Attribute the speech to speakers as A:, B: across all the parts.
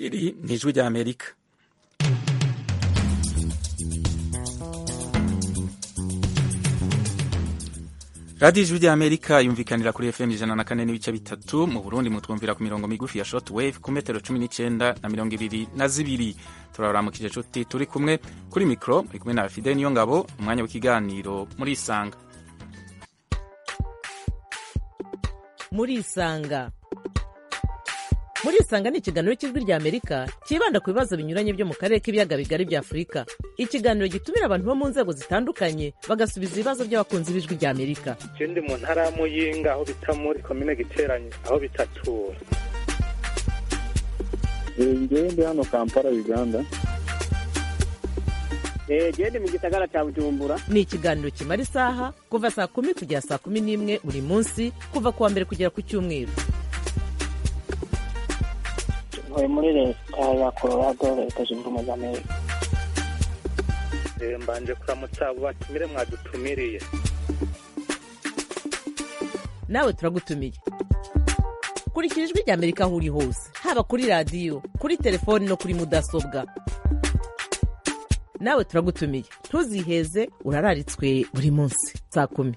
A: iri ni ijwi ry'Amerika. radiyo ijwi ry'Amerika yumvikanira kuri FM 104.3 mu Burundi, mutwumvira ku mirongo migufi ya shortwave ku metero 19 na 22. Turaramukije nshuti turi kumwe kuri mikro, muri kumwe na Fidel Niyongabo, umwanya w'ikiganiro muri Isanga.
B: Muri Isanga ni ikiganiro cy'ijwi ry'Amerika kibanda ku bibazo binyuranye byo mu karere k'ibiyaga bigari bya Afurika. Ikiganiro gitumira abantu bo mu nzego zitandukanye bagasubiza ibibazo by'abakunzi b'ijwi ry'Amerika.
C: Ndi mu ntara ya Muyinga, aho bita muri komine Giteranyi, aho bitatura.
D: Ndi hano Kampala, Uganda.
E: Ndi mu gisagara cya Bujumbura.
B: Ni ikiganiro kimara isaha kuva saa 10 kugera saa 11 buri munsi, kuva kuwa mbere kugera ku cyumweru.
E: Muri leta ya Colorado, leta zunze ubumwe za Amerika.
C: Mbanje kuramutsa abo batumire mwadutumiriye.
B: Nawe turagutumiye. Kurikira ijwi ry'Amerika aho uri hose, haba kuri radiyo, kuri telefoni no kuri mudasobwa. Nawe turagutumiye, ntuziheze, urararitswe buri munsi saa 10.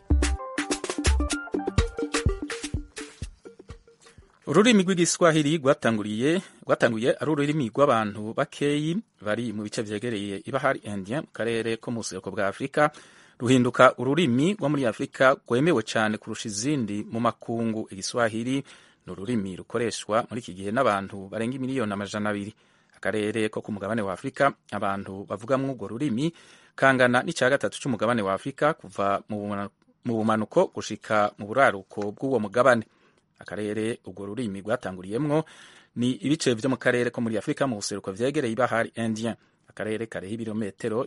A: Ururimi rw'igiswahili rwatanguye ari ururimi rw'abantu bakeyi bari mu bice vyegereye ibahari India mu karere ko mu buseruko bwa Afrika, ruhinduka ururimi rwo muri Afrika rwemewe cyane kurusha izindi mu makungu. Igiswahili ni ururimi rukoreshwa muri iki gihe n'abantu barenga 200,000,000. Akarere ko ku mugabane wa Afrika abantu bavugamwo urwo rurimi kangana n'icya gatatu c'umugabane wa Afrika, kuva mu bumanuko gushika mu buraruko bw'uwo mugabane. Akarere urwo rurimi rwatanguriyemwo ni ibice vyo mu karere ko muri Afrika mu buseruko vyegereye ibahari Indien. Akarere kareho ibirometero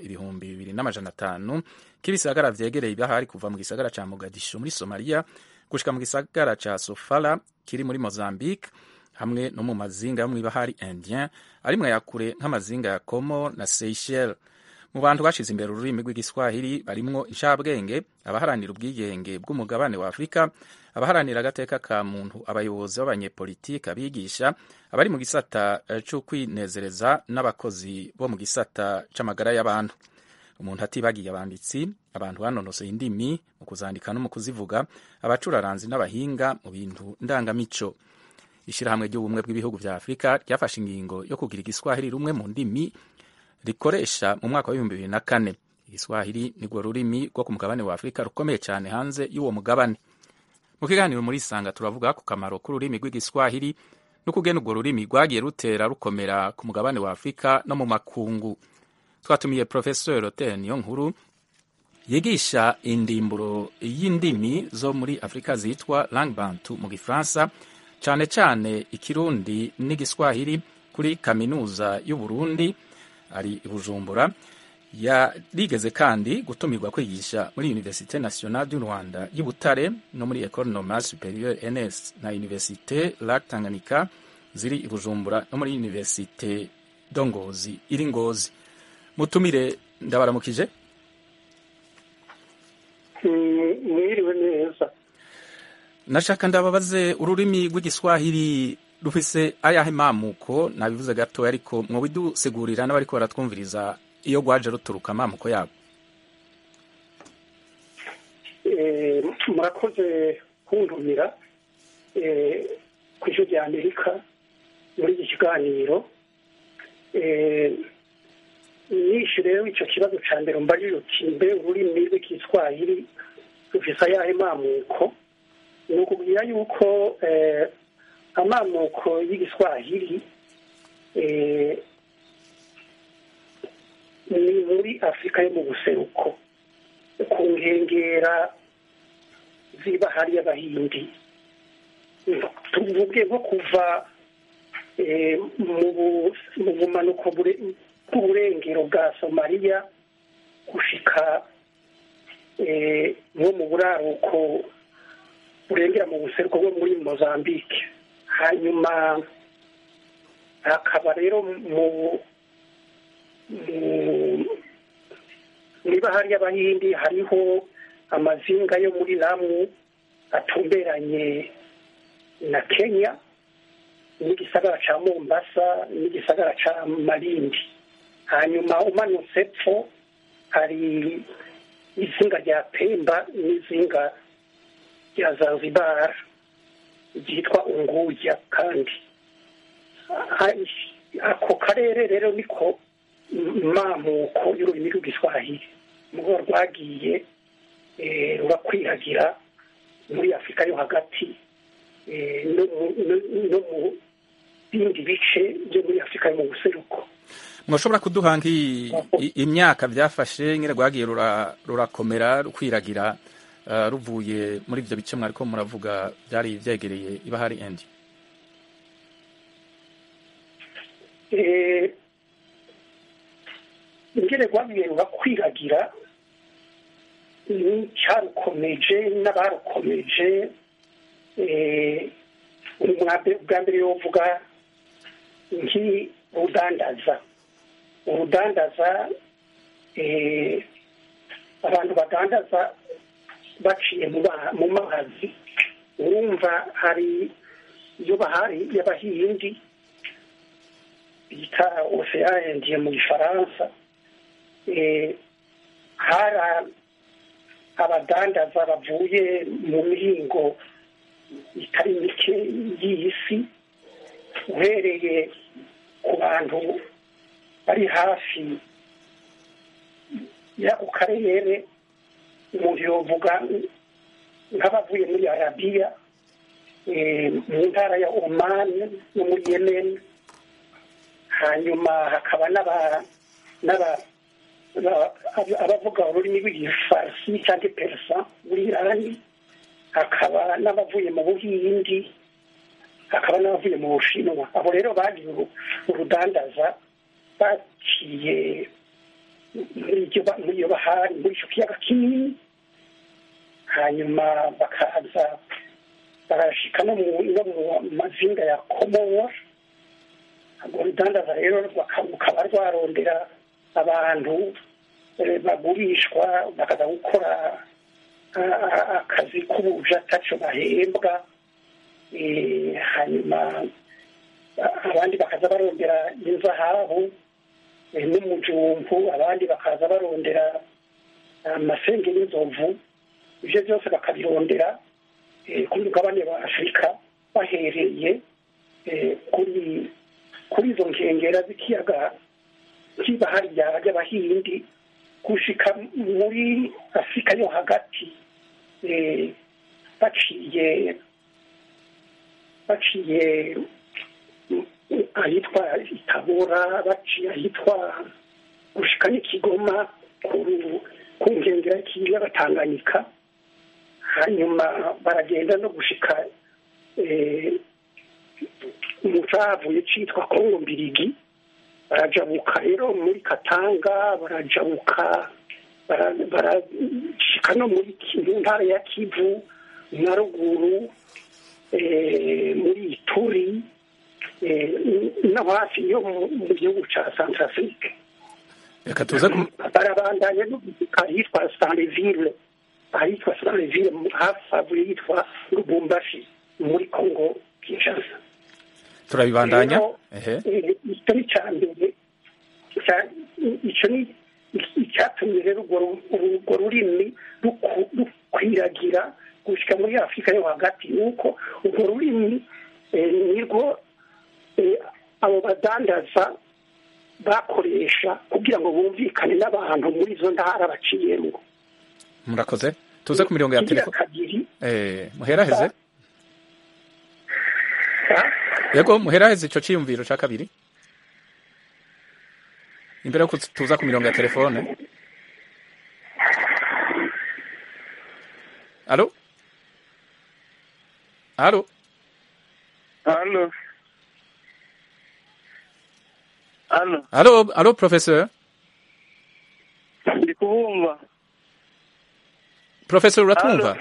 A: 2,500 k'ibisagara vyegereye ibahari, kuva mu gisagara ca Mogadishu muri Somalia gushika mu gisagara ca Sofala kiri muri Mozambique, hamwe no mu mazinga yo mw'ibahari Indien arimwe yakure nk'amazinga ya Como na Seychelles. Mu bantu bashize imbere ururimi rw'igiswahili barimwo inshabwenge, abaharanira ubwigenge bw'umugabane wa Afrika, abaharanira agateka ka muntu, abayobozi b'abanyepolitiki, abigisha, abari mu gisata cyo kwinezereza, n'abakozi bo mu gisata c'amagara y'abantu. Umuntu atibagiye abanditsi, abantu banonoseye indimi mu kuzandika no mu kuzivuga, abacuraranzi n'abahinga mu bintu ndangamico. Ishirahamwe ry'ubumwe bw'ibihugu vya Afrika ryafashe ingingo yo kugira igiswahili rumwe mu ndimi rikoresha mu mwaka wa 2004. Igiswahili ni rwo rurimi rwo ku mugabane wa Afrika rukomeye cyane hanze y'uwo mugabane. Mu kiganiro muri Isanga turavuga ku kamaro k'ururimi rw'igiswahili no kugena urwo rurimi rwagiye rutera rukomera ku mugabane wa Afrika no mu makungu. Twatumiye Professeur Otel Niyonkuru yigisha indimburo y'indimi zo muri Afrika zitwa langue bantu mu Gifaransa, cyane cyane Ikirundi n'igiswahili kuri kaminuza y'u Burundi ari i Bujumbura. Yarigeze kandi gutumirwa kwigisha muri Université Nationale du Rwanda y'u Butare no muri École Normale Supérieure ENS na Université Lac Tanganyika ziri i Bujumbura no muri Université Dongozi iri Ngozi. Mutumire, ndabaramukije.
E: Mwiriwe neza.
A: Nashaka ndababaze, ururimi rw'igiswahili rufise ayahe mamuko? Nabivuze gato ariko mwobidusigurira n'abariko baratwumviriza iyo gwaje ruturuka amamuko yabo.
E: Murakoze kuntumira ku ijwi rya Amerika muri iki kiganiro. Nishe rero icyo kibazo ca mbere mbariro kimbe ururimi rw'igiswahili rufise ayahe mamuko. Ni ukubwira yuko amamuko y'igiswahili ni muri Afrika yo mu buseruko ku nkengera z'ibahari y'Abahindi. Tuvuge nko kuva mu bumanuko bw'uburengero bwa Somalia gushika nko mu buraruko burengera mu buseruko bwo muri Mozambique. Hanyuma hakaba rero muri bahari y'Abahindi hariho amazinga yo muri Lamu atumberanye na Kenya. n'igisagara ca Mombasa n'igisagara ca Malindi. Hanyuma umanutse epfo hari izinga rya Pemba n'izinga rya Zanzibar ryitwa Unguja. Kandi ako karere rero niko mamuko y'ururimi rw'igiswahili mugo rwagiye rurakwiragira muri Afurika yo hagati no mu bindi bice byo muri Afurika yo mu buseruko.
A: Mwoshobora kuduha imyaka byafashe nyine rwagiye rurakomera rukwiragira ruvuye muri ibyo bice mwariko muravuga byari byegereye ibahari India?
E: Ingene rwagiye rurakwiragira cyarukomeje n'abarukomeje. Bwa mbere yovuga nk'urudandaza. Abantu badandaza baciye mu mazi. Urumva hari iyo bahari y'abahindi bita Océan Indien mu Gifaransa. Hari abadandaza bavuye mu mihingo itari mike y'isi, uhereye ku bantu bari hafi y'ako karere. Umuntu yovuga nk'abavuye muri Arabiya, mu ntara ya Oman no muri Yemen. Hanyuma hakaba abavuga ururimi rw'igifarisi cyangwa persa muri Irani, hakaba n'abavuye mu Buhindi, hakaba n'abavuye mu Bushinwa. Abo rero bagiye urudandaza baciye muri iyo bahari, muri icyo kiyaga kinini. Hanyuma bakaza barashika no mu mazinga ya Komoro. Urwo rudandaza rero rukaba rwarondera abantu bagurishwa bakaza gukora akazi k'ubuja ataco bahembwa. Hanyuma abandi bakaza barondera inzahabu n'umujumbu, abandi bakaza barondera amasenge y'inzovu. Ivyo byose bakabirondera ku mugabane wa Afurika bahereye kuri izo nkengera z'ikiyaga cy'ibahari y'Abahindi gushika muri Afurika yo hagati, baciye ahitwa Itabora, baciye ahitwa gushika n'Ikigoma ku nkengera y'ikiyaga Tanganyika. Hanyuma baragenda no gushika mu cavuye citwa Kongo Mbirigi. Barajabuka rero muri Katanga, barajabuka barashika no muri ntara ya Kivu na ruguru, muri Ituri no hafi yo mu gihugu ca Centrafrique.
A: Reka tuze
E: barabandanya no ahitwa Stanleyville, ahitwa Stanleyville hafi yitwa Lubumbashi muri Kongo Kinshasa.
A: Turabibandanya.
E: Icyo ni cya mbere, icyo ni icyatumye rero urwo rurimi rukwiragira gushyika muri Afurika yo hagati. Nuko urwo rurimi nirwo abo badandaza bakoresha kugira ngo bumvikane n'abantu muri izo ntara baciyemo.
A: Murakoze. Tuze ku mirongo ya telefone. Muheraheze. Yego muheraheze ico ciyumviro ca kabiri. Imbere yo tuza ku mirongo ya telefone. Allo? Allo?
D: Allo? Allo?
A: Allo, allo professeur?
D: Ndikubumva.
A: Professeur uratwumva?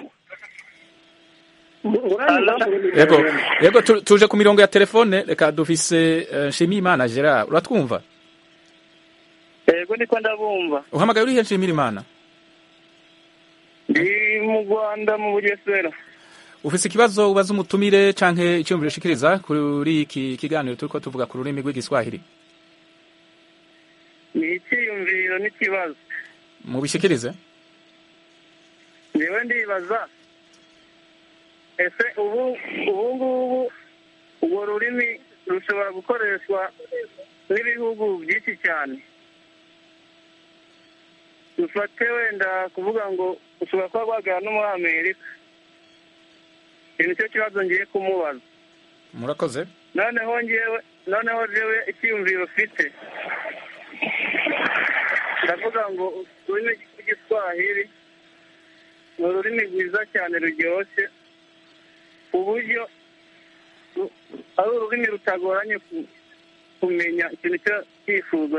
A: Yego tuje ku mirongo ya telefone. Reka dufise Nshimiyimana Gerard, uratwumva?
D: Yego ndiko ndabumva.
A: Uhamagaye urihe Nshimiyimana?
D: Ndi mu Rwanda mu Bugesera.
A: ufise ikibazo ubaza umutumire canke icyumviro ushikiriza kuri iki kiganiro turiko tuvuga ku rurimi rw'igiswahili?
D: ni icyiyumviro n'ikibazo.
A: Mubishikirize.
D: Njyewe ndibaza ese ubu ngubu urwo rurimi rushobora gukoreshwa n'ibihugu byinshi cyane. Dufate wenda kuvuga ngo ushobora kuba rwagera no muri Amerika. Ni cyo kibazo ngiye kumubaza.
A: Murakoze.
D: noneho njyewe icyiyumviro ufite ndavuga ngo ururimi rw'igiswahili ni ururimi rwiza cyane ruryoshye ku buryo ari ururimi rutagoranye kumenya ikintu cyifuzo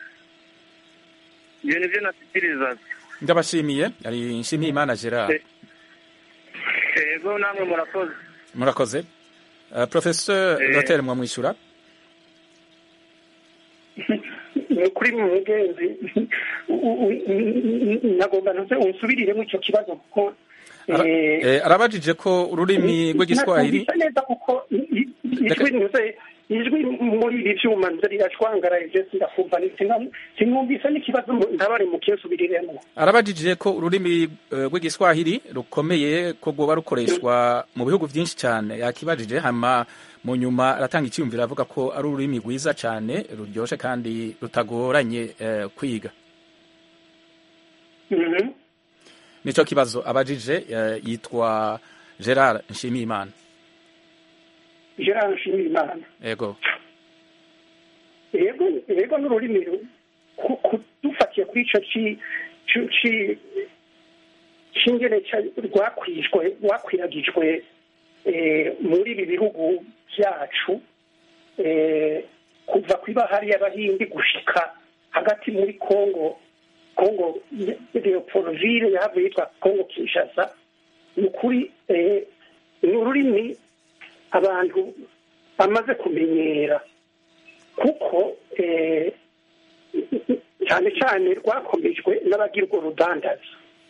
D: ibyo nibyo nashyikirizaga.
A: Ndabashimiye. Ari Nshimiyimana Gerard.
D: Yego namwe murakoze.
A: Murakoze. Professor Dr. Mwamwishyura.
E: kuri mugenzi nagomba ntuze unsubiriremo icyo kibazo kuko
A: arabajije ko ururimi rw'igiswahili
E: neza kuko ijwi muri ibi byuma nze rirashwangaraye sindakumva sinumvise n'ikibazo ndabari mu kinsubiriremo.
A: Arabajije ko ururimi rw'igiswahili rukomeye ko rwoba rukoreshwa mu bihugu byinshi cyane. Yakibajije hama mu nyuma aratanga icyumviro avuga ko ari ururimi rwiza cyane ruryoshe kandi rutagoranye kwiga. Nico kibazo abajije. Yitwa Gerard Nshimiyimana.
E: Gerard Nshimiyimana.
A: Yego
E: n'ururimi dufatiye kuri ico c'ingene rwakwiragijwe muri ibi bihugu byacu kuva ku ibahari y'Abahindi gushika hagati muri Congo Leopoldville yahavuye yitwa Congo Kinshasa. Ni ukuri ni ururimi abantu bamaze kumenyera kuko cyane cyane rwakomejwe n'abagira urwo rudandaza.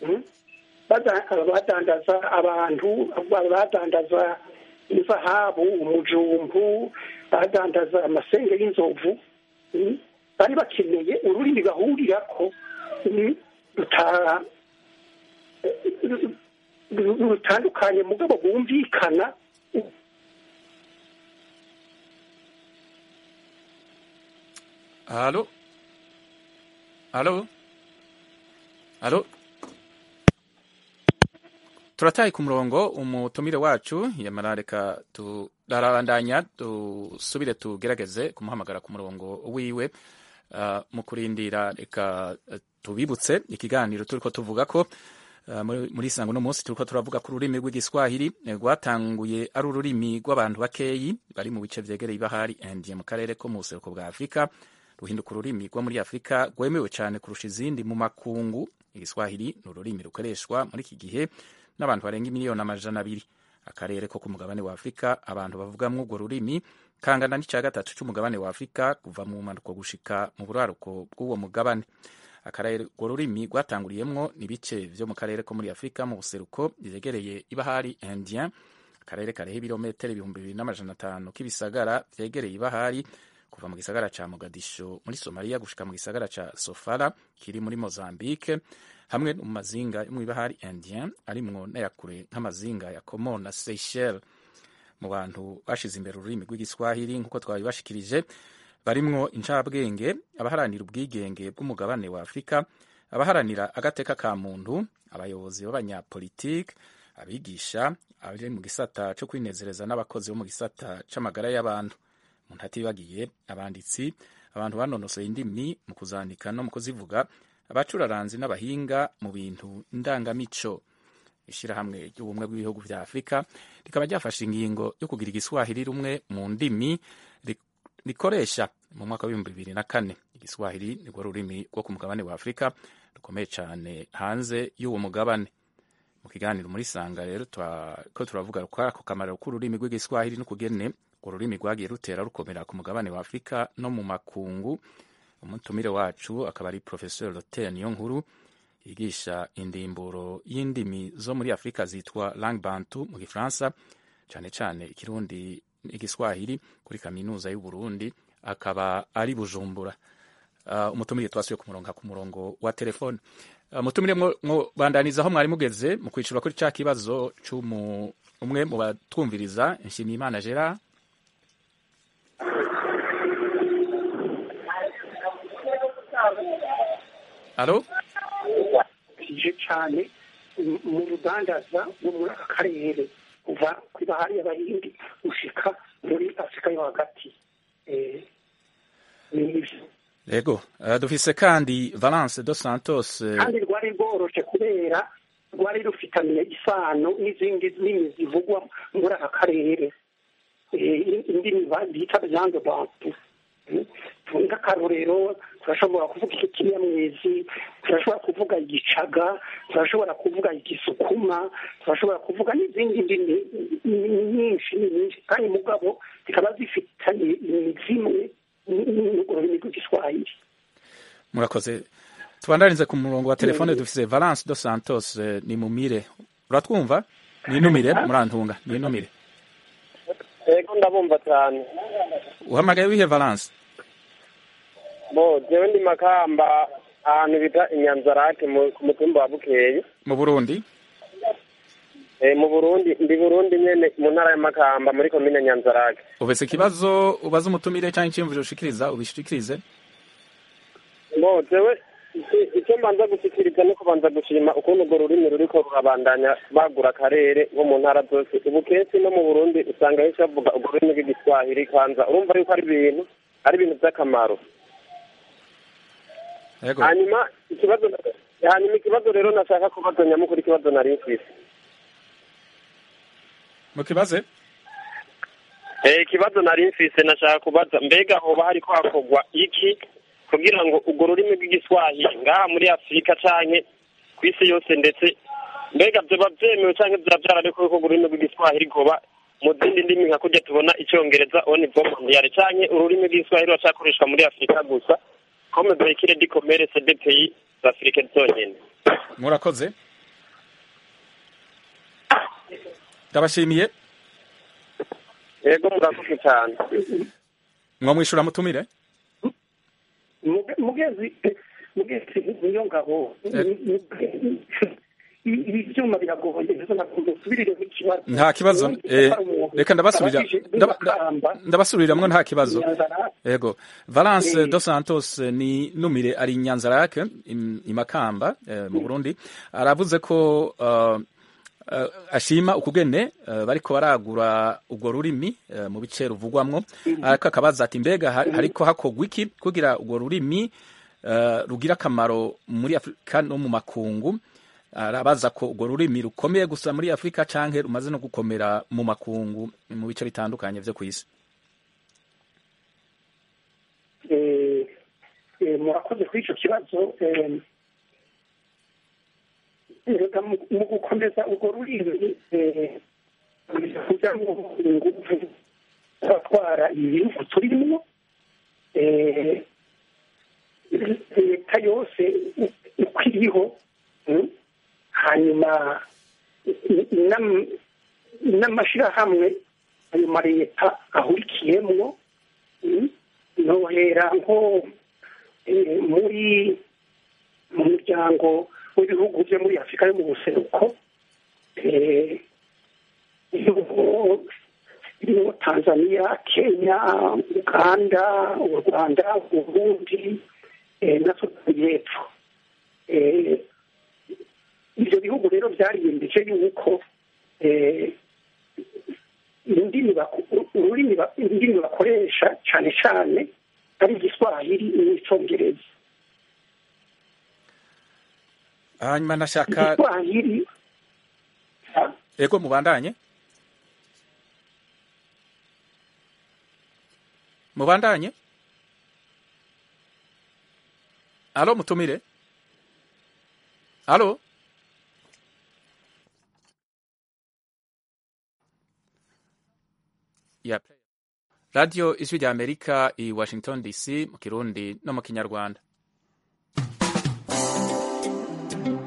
E: Badandaza abantu, badandaza inzahabu, umujumbu, badandaza amasenge y'inzovu. Bari bakeneye ururimi bahurirako rutandukanye mugabo bwumvikana.
A: Allo. Turataye ku murongo umutumire wacu yamara reka turarabandanya dusubire tugerageze kumuhamagara ku murongo wiwe. Mu kurindira reka tubibutse ikiganiro turiko tuvuga ko muri Sango no munsi turiko turavuga ku rurimi rw'igiswahili rwatanguye ari ururimi rw'abantu bakeyi bari mu bice vyegereye ibahari India mu karere ko mu buseruko bwa Afrika. Ruhinduka ururimi rwo muri Afrika rwemewe cyane kurusha izindi mu makungu. Igiswahili ni ururimi rukoreshwa muri iki gihe n'abantu barenga 200,000,000. Akarere ko ku mugabane wa Afrika abantu bavugamwo urwo rurimi kangana n'icya gatatu cy'umugabane wa Afrika kuva mu mpanuko gushika mu buraruko bw'uwo mugabane. Akarere urwo rurimi rwatanguriyemwo n'ibice vyo mu karere ko muri Afrika mu buseruko vyegereye ibahari Indien. Akarere kareho ibirometero 2,500 k'ibisagara vyegereye ibahari kuva mu gisagara ca Mogadisho muri Somalia gushika mu gisagara ca Sofala kiri muri Mozambique, hamwe mu mazinga yo mu ibahari Indien arimwo n'ayakure nk'amazinga ya Comore na Seychelles. Mu bantu bashize imbere ururimi rw'igiswahili nk'uko twabibashikirije barimwo incabwenge, abaharanira ubwigenge bw'umugabane wa Afrika, abaharanira agateka ka muntu, abayobozi b'abanyapolitike, abigisha, abari mu gisata cyo kwinezereza n'abakozi bo mu gisata c'amagara y'abantu. Umuntu atibagiye abanditsi, abantu banonosoye indimi mu kuzandika no mu kuzivuga, abacuraranzi n'abahinga mu bintu ndangamico. Ishirahamwe ry'ubumwe bw'ibihugu vya Afrika rikaba ryafashe ingingo yo kugira igiswahili rumwe mu ndimi rikoresha mu mwaka wa 2004. Igiswahili ni rwo rurimi rwo ku mugabane wa Afrika rukomeye cyane hanze y'uwo mugabane. Mu kiganiro muri Sanga rero ko turavuga ko kamaro k'ururimi rw'igiswahili n'ukugene ururimi rwagiye rutera rukomera ku mugabane wa Afrika no mu makungu. Umutumire wacu akaba ari Professor Dr. Niyonkuru yigisha indimburo y'indimi zo muri Afurika zitwa langue bantu mu gifaransa, cyane cyane ikirundi n'igiswahili kuri kaminuza y'u Burundi, akaba ari Bujumbura. Umutumire twasuye ku murongo wa telefone. Umutumire mwo bandaniza aho mwari mugeze mu kwicirwa kuri cya kibazo umwe mu batwumviriza, Nshimiyimana Gerard. Alo?
E: Kije cyane mu rudandaza wo muri aka karere kuva ku bahari y'Abahindi gushika muri Afurika yo hagati.
A: Yego, dufise kandi Valence dos Santos.
E: Kandi rwari rworoshe kubera rwari rufitanye isano n'izindi ndimi zivugwa muri aka karere. Indimi bita langue bantu. Nk'akarorero turashobora kuvuga ikinyamwezi, turashobora kuvuga igicaga, turashobora kuvuga igisukuma, turashobora kuvuga n'izindi ndimi nyinshi kandi mugabo zikaba zifitanye imizimwe n'ururimi rw'igiswahili.
A: Murakoze. Tubandanize ku murongo wa telefone dufise Valence dos Santos. Ni mumire, uratwumva? Ninumire murantunga, ninumire.
F: Ego ndabumva cyane.
A: Uhamagaye wihe Valence?
F: Jewe ndi Makamba, ahantu bita Inyanzarake ku mutumba wa Bukeye.
A: Mu Burundi?
F: Mu Burundi, ndi Burundi nyene mu ntara ya Makamba muri komine Nyanzarake.
A: Ubese ikibazo ubaza umutumire cyangwa icyumviro ushikiriza ubishikirize?
F: Jewe icyo mbanza gushikiriza no kubanza gushima ukuntu urwo rurimi ruriko rurabandanya bagura akarere nko mu ntara zose. Ubu kenshi no mu Burundi usanga henshi bavuga urwo rurimi rw'igiswahili kanza. Urumva yuko ari ibintu by'akamaro. Hanyuma ikibazo rero nashaka kubaza nyamukuru, ikibazo nari mfise.
A: Mukibaze?
F: Ikibazo nari mfise nashaka kubaza, mbega hoba hariko hakorwa iki kugira ngo urwo rurimi rw'igiswahili ngaha muri Afurika canke ku isi yose, ndetse mbega vyoba vyemewe canke vyoba vyararekuwe ko urwo rurimi rw'igiswahili rwoba mu zindi ndimi nka kurya tubona icongereza au niveau mondial, canke ururimi rw'igiswahili rucakoreshwa muri Afurika gusa comme véhicule du commerce des pays africains zonyene?
A: Murakoze. Ndabashimiye.
F: Yego murakoze cyane.
A: Mwamwishura mutumire?
E: Mugezi niyo ngabo. Ibi byuma biragoye bizo nakusubirire mu kibazo.
A: Nta kibazo. Reka ndabasubiramwe nta kibazo. Yego. Valence dos Santos ni numire ari Nyanzarake imakamba mu Burundi. Aravuze ko ashima ukugene bariko baragura urwo rurimi mu bice ruvugwamwo, akabaza ati mbega hariko hakogwa iki kugira urwo rurimi rugira akamaro muri Afurika no mu makungu. Arabaza ko urwo rurimi rukomeye gusa muri Afurika canke rumaze no gukomera mu makungu mu bice bitandukanye vyo kw'isi.
E: Murakoze kuri ico kibazo. Mu gukomeza urwo rurimi kugira ngo ingufu abatwara ibihugu turimo, leta yose uko iriho, hanyuma n'amashirahamwe ayo maleta ahurikiyemwo, nohera nko mu muryango w'ibihugu byo muri Afurika yo mu buseruko, birimo Tanzania, Kenya, Uganda, u Rwanda, Burundi na Sudani y'Epfo. Ibyo bihugu rero byariyemeje yuko indimi bakoresha cyane cyane ari igiswahili n'icyongereza.
A: Hanyuma nashaka
E: igiswahili.
A: Ego mubandanye. Alo mutumire. Alo. Yep. Radio Ijwi rya Amerika i Washington DC mu Kirundi no mu Kinyarwanda.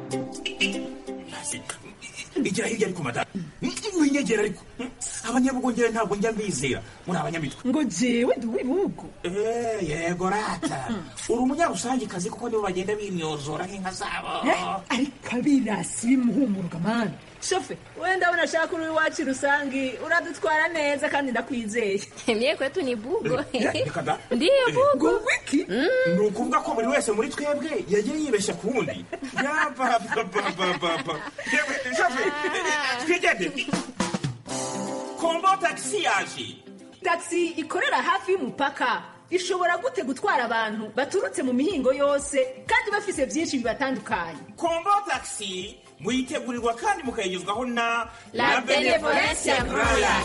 G: igira hirya ariko madamu winyegera ariko abanyabugongera ntabwo njya mbizera muri abanyamitwe
H: ngo jewe ndi uw'ibihugu.
G: Yego rata uri umunyarusangikazi kuko nibo bagenda bimyozora nk'inka zabo.
H: Ariko abirasi bimuhumuruka mani shofe wenda abona ashaka uri iwacu rusangi uradutwara neza kandi ndakwizeye.
I: Mie kwetu ni bugo.
H: Ndiyo bugo.
G: Wiki ni ukuvuga ko buri wese muri twebwe yagiye yibeshya ku wundi. Yabababababa shofe twigende kombo taxi yaje.
H: Taxi ikorera hafi y'umupaka ishobora gute gutwara abantu baturutse mu mihingo yose kandi bafise byinshi bibatandukanye.
G: Kombo taxi muyitegurirwa kandi mukayigezwaho na
I: La Benevolencia Royal.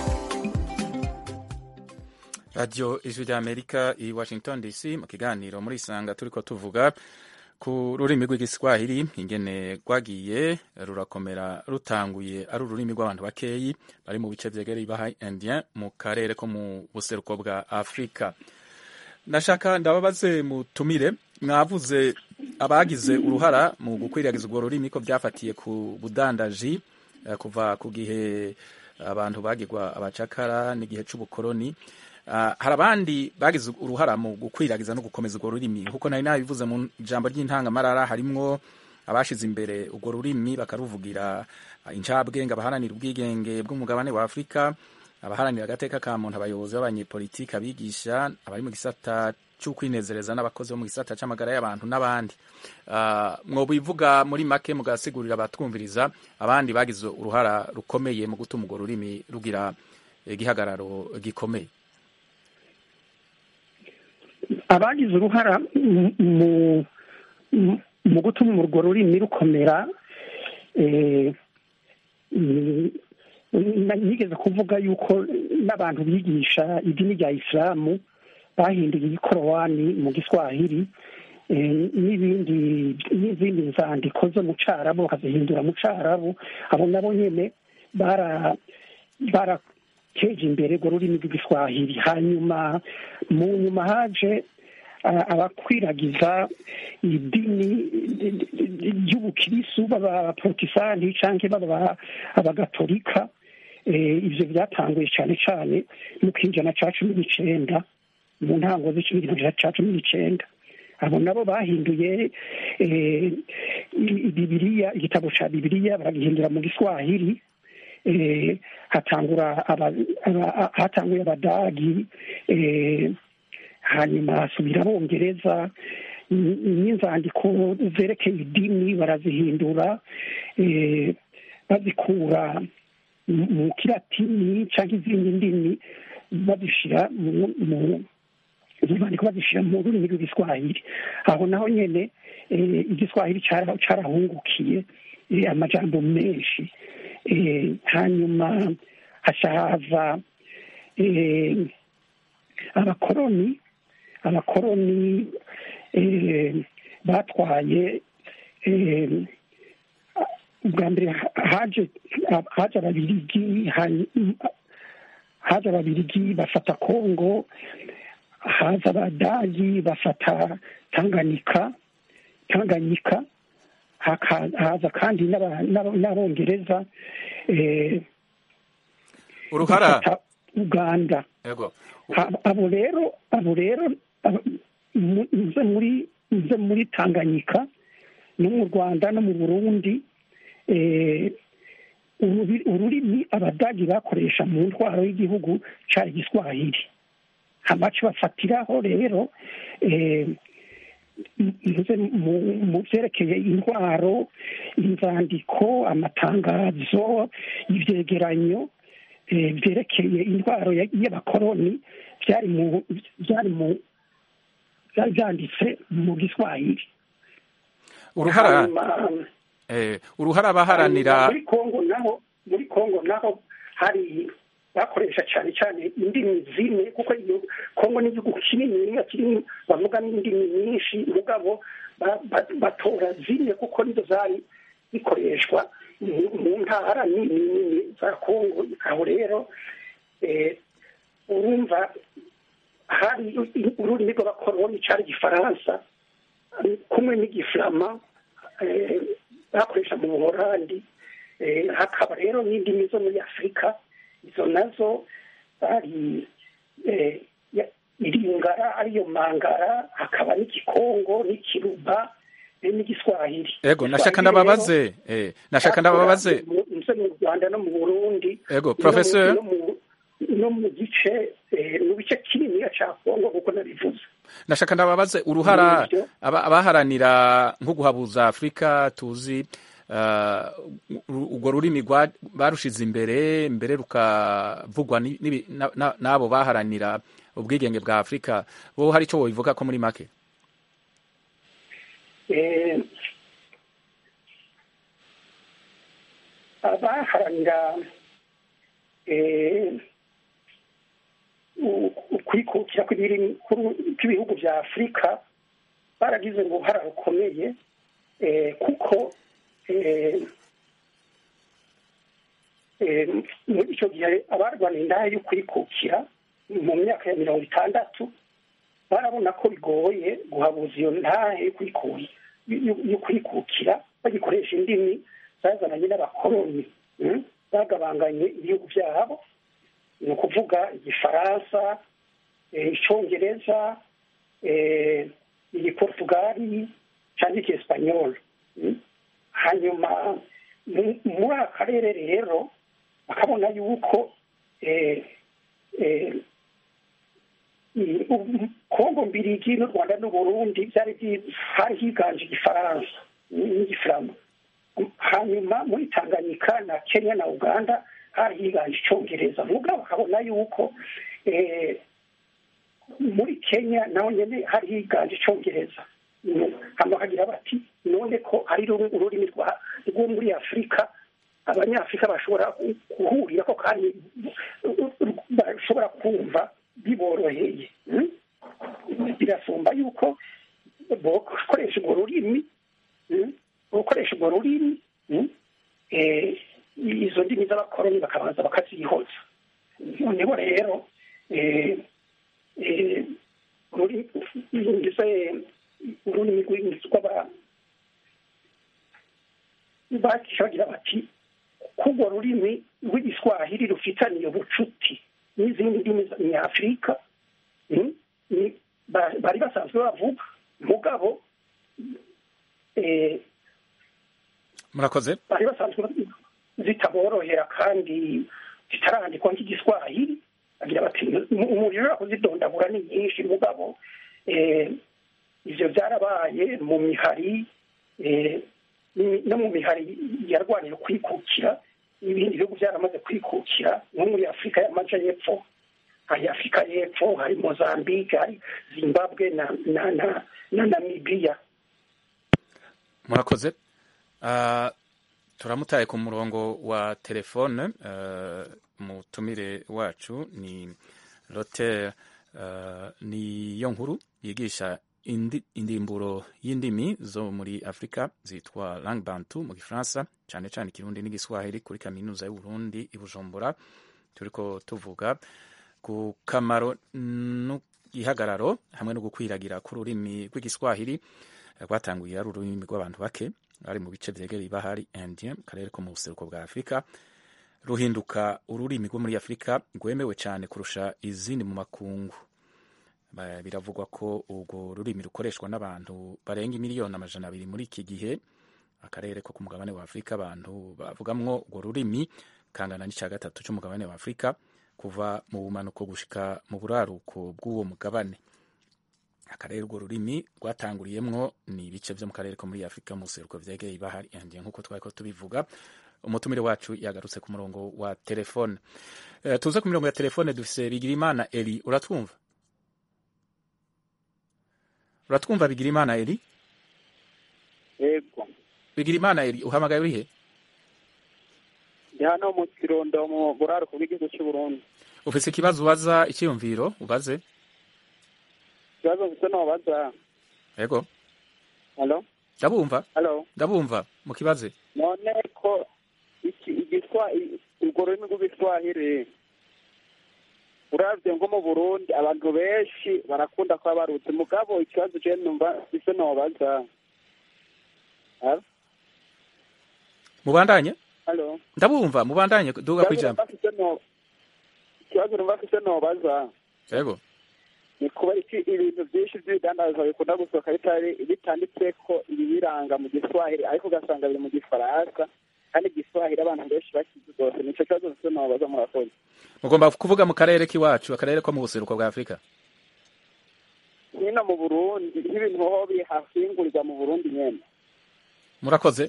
A: Radio Ijwi ry'Amerika i Washington DC mu kiganiro muri Isanga turiko tuvuga ku rurimi rw'igiswahili ingene rwagiye rurakomera rutanguye ari ururimi rw'abantu bakeyi bari mu bice vyegereye ibaha Indien mu karere ko mu buseruko bwa Afrika. Nashaka ndababaze mutumire mwavuze abagize uruhara mu gukwiragiza urwo rurimi ko byafatiye ku budandaji kuva ku gihe abantu bagirwa abacakara n'igihe c'ubukoroni. Hari abandi bagize uruhara mu gukwiragiza no gukomeza urwo rurimi kuko nari nabivuze mu ijambo ry'intangamarara harimwo abashize imbere urwo rurimi bakaruvugira incabwenge abaharanira ubwigenge bw'umugabane wa Afrika, abaharanira agateka ka muntu, abayobozi b'abanyepolitiki, abigisha, abari mu gisata cy'ukwinezereza n'abakozi bo mu gisata c'amagara y'abantu n'abandi. Mwobivuga muri make mugasigurira abatwumviriza abandi bagize uruhara rukomeye mu gutuma urwo rurimi rugira igihagararo gikomeye.
E: Abagize uruhara mu gutuma urwo rurimi rukomera nigeze kuvuga yuko n'abantu bigisha idini rya Isilamu bahinduye igikorowani mu giswahili n'izindi nzandiko zo mu Carabu bakazihindura mu Carabu. Abo nabo nyene barakeje imbere urwo rurimi rw'igiswahili. Hanyuma mu nyuma haje abakwiragiza idini ry'ubukirisu b'abaprotestanti canke b'abagatolika. Ivyo byatanguye cane cane mu kinjana ca 19 mu ntango z'ikirindwi ca 19. Abo nabo bahinduye Bibiliya, igitabo ca Bibiliya baragihindura mu giswahili. Hatanguye Abadagi, hanyuma hasubira Abongereza, n'inzandiko zerekeye idini barazihindura bazikura mu Kilatini cyangwa izindi ndimi bazishira mu rurimi rw'igiswahili. Aho naho nyene igiswahili carahungukiye amajambo menshi. Hanyuma hashaza abakoroni batwaye ubwa mbere haje ababirigi bafata Kongo, haza Abadagi bafata Tanganyika, haza kandi n'Abongereza
A: uruhara
E: Uganda. Abo rero nze muri Tanganyika no mu Rwanda no mu Burundi ururimi Abadagi bakoresha mu ntwaro y'igihugu cari Igiswahili. Amaci bafatiraho rero mu vyerekeye intwaro, inzandiko, amatangazo, ivyegeranyo vyerekeye intwaro y'abakoroni vyari vyanditse mu Giswahili.
A: Uruhara baharanira
E: muri Kongo naho hari bakoresha cyane cyane indimi zimwe kuko iyo Kongo ni igihugu kinini kirimo bavuga n'indimi nyinshi mugabo batora zimwe kuko nizo zari bikoreshwa mu ntara nini za Kongo. Aho rero urumva hari ururimi rw'abakoroni cyari Igifaransa kumwe n'Igiflama bakoresha mu Buholandi hakaba rero n'indimi zo muri afurika izo nazo ari iringara ariyo mangara, hakaba n'igikongo n'ikiruba n'igiswahili.
A: Ego nashaka ndababaze
E: mu Rwanda no mu Burundi.
A: Ego professeur
E: no mu gice mu bice kinini ca Kongo kuko nabivuze.
A: Nashaka ndababaze uruhara abaharanira nko guhabuza Afrika tuzi urwo rurimi barushize imbere rukavugwa n'abo baharanira ubwigenge bwa Afrika, bo hari icyo wobivuga ko muri make?
E: Abaharanira ukwikukira kw'ibihugu bya Afurika baragize ngo uruhara rukomeye, kuko muri icyo gihe abarwanira indaya yo kwikukira mu myaka ya 60 barabona ko bigoye guhabuza iyo ntahe yo kwikukira bagikoresha indimi zazananye n'abakoloni bagabanganye ibihugu byabo, ni ukuvuga igifaransa, icyongereza, igiportugali cyangwa icyesipanyoli. Hanyuma muri aka karere rero bakabona yuko Kongo mbirigi n'u Rwanda n'Uburundi hari higanje igifaransa n'igifurama. Hanyuma muri Tanganyika na Kenya na Uganda hari higanje icyongereza. Mugabo bakabona yuko muri Kenya naho nyene hari higanje icyongereza. Hama kagira bati none ko ari ururimi rwo muri Afurika abanyafurika bashobora guhurira ko kandi bashobora kumva biboroheye, birasumba yuko bokoresha urwo rurimi izo ndimi z'abakoloni bakabanza bakazihoza. Noneho rero ururimi rw'aba bagira bati kurwo rurimi rw'igiswahili rufitaniye ubucuti n'izindi ndimi nyafurika bari basanzwe bavuga, mugabo
A: murakoze
E: bari basanzwe zitaborohera kandi zitarandikwa nk'igiswahili. Agira bati umuriro wo kuzidondagura ni nyinshi, mugabo ivyo byarabaye mu mihari no mu mihari yarwaniye kwikukira. Ibindi bihugu byaramaze kwikukira nko muri Afurika y'Amajyepfo, hari Afurika y'Epfo, hari Mozambique, hari Zimbabwe na Namibia.
A: Murakoze. Turamutaye ku murongo wa telefone. Mutumire wacu ni Lotte niyo nkuru yigisha indimburo y'indimi zo muri Afrika zitwa langue bantu mu Gifaransa, cyane cyane Kirundi n'igiswahili kuri kaminuza y'u Burundi i Bujumbura. Turiko tuvuga ku kamaro n'igihagararo hamwe no gukwiragira k'ururimi rw'igiswahili rwatanguye ari ururimi rw'abantu bake bari mu bice vyegereye ibahari Indien, karere ko mu buseruko bwa Afrika, ruhinduka ururimi rwo muri Afrika rwemewe cyane kurusha izindi mu makungu. Biravugwa ko urwo rurimi rukoreshwa n'abantu barenga 200,000,000 muri iki gihe. Akarere ko ku mugabane wa Afrika abantu bavugamwo urwo rurimi kangana n'icya gatatu cy'umugabane wa Afrika, kuva mu bumanuko gushika mu buraruko bw'uwo mugabane. Akarere urwo rurimi rwatanguriyemwo ni ibice vyo mu karere ko muri Afrika mu buseruko vyegereye ibahari Indien, nk'uko twariko tubivuga. Umutumire wacu yagarutse ku murongo wa telefone. Tuze ku mirongo ya telefone dufise Bigirimana Eli. Uratwumva Bigirimana Eli?
J: Yego.
A: Bigirimana Eli, uhamagaye urihe?
J: Ndi hano mu Kirundo mu buraruko bw'igihugu cy'u Burundi.
A: Ufise ikibazo ubaza, icyiyumviro ubaze?
J: Ikibazo mfite nobaza.
A: Yego.
J: Hello?
A: Ndabumva.
J: Hello?
A: Ndabumva, mukibaze.
J: None ko urwo rurimi rw'igiswahili uravye ngo mu Burundi abantu benshi barakunda kuba barutse, mugabo ikibazo je numva ise nobaza.
A: Mubandanye?
J: Halo.
A: ndabumva mubandanye duga kwijambo.
J: Ikibazo numva mfise nobaza.
A: Yego.
J: Ni kuba iki ibintu byinshi by'ibidandazwa bikunda gusohoka bitanditse ko ibi biranga mu Giswahili ariko ugasanga biri mu Gifaransa kandi Giswahili abantu benshi bakizi rwose. Nico kibazo mfise nobaza murakoze.
A: Mugomba kuvuga mu karere k'iwacu, akarere ko mu buseruko bwa Afrika.
J: Hino mu Burundi ibintu ho bihafingurirwa mu Burundi nyene.
A: Murakoze.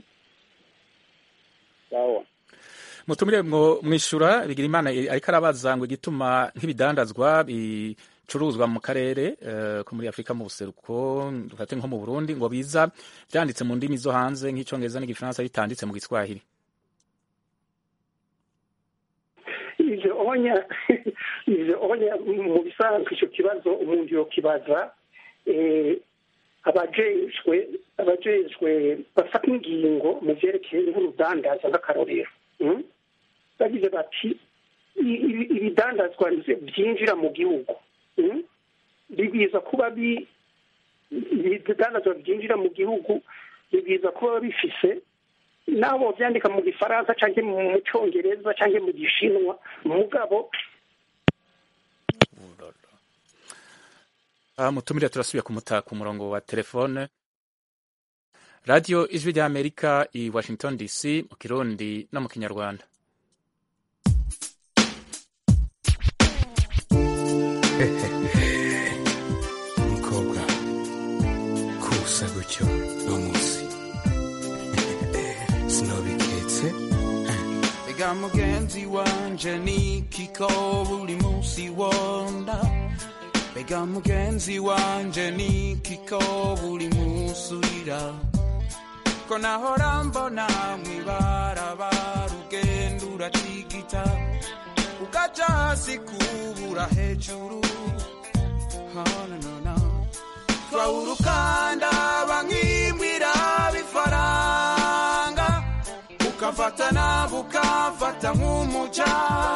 J: Sawa.
A: Mutumire mwishura bigira imana ariko arabaza ngo igituma nk'ibidandazwa bicuruzwa mu karere ko muri Afrika mu buseruko dufate nko mu Burundi ngo biza byanditse mu ndimi zo hanze nk'icongereza n'igifaransa bitanditse mu Giswahili.
E: ivyo onya mu bisanzwe icyo kibazo umuntu yokibaza abajejwe bafata ingingo mu vyerekeye nk'urudandaza nk'akarorero bagize bati ibidandazwa byinjira mu gihugu bibwiza kuba ibidandazwa byinjira mu gihugu bibwiza kuba bifise nabo byandika mu Gifaransa canke mu Congereza canke mu Gishinwa mugabo
A: mutumire turasubiye kumutaka umurongo wa telefone. Radio Ijwi rya Amerika i Washington DC mu Kirundi no mu Kinyarwanda.
K: Mukobwa kusa gutyo no musi sinobiketse ega mugenzi wanje nikiko buri musi wonda ega mugenzi wanje nikiko buri musi urira ko nahora mbona mwibarabara ugenda uratigita ukaja hasi kubura hejuru twawurukanda bankimbwira bifaranga ukafatana bukafata nk'umuca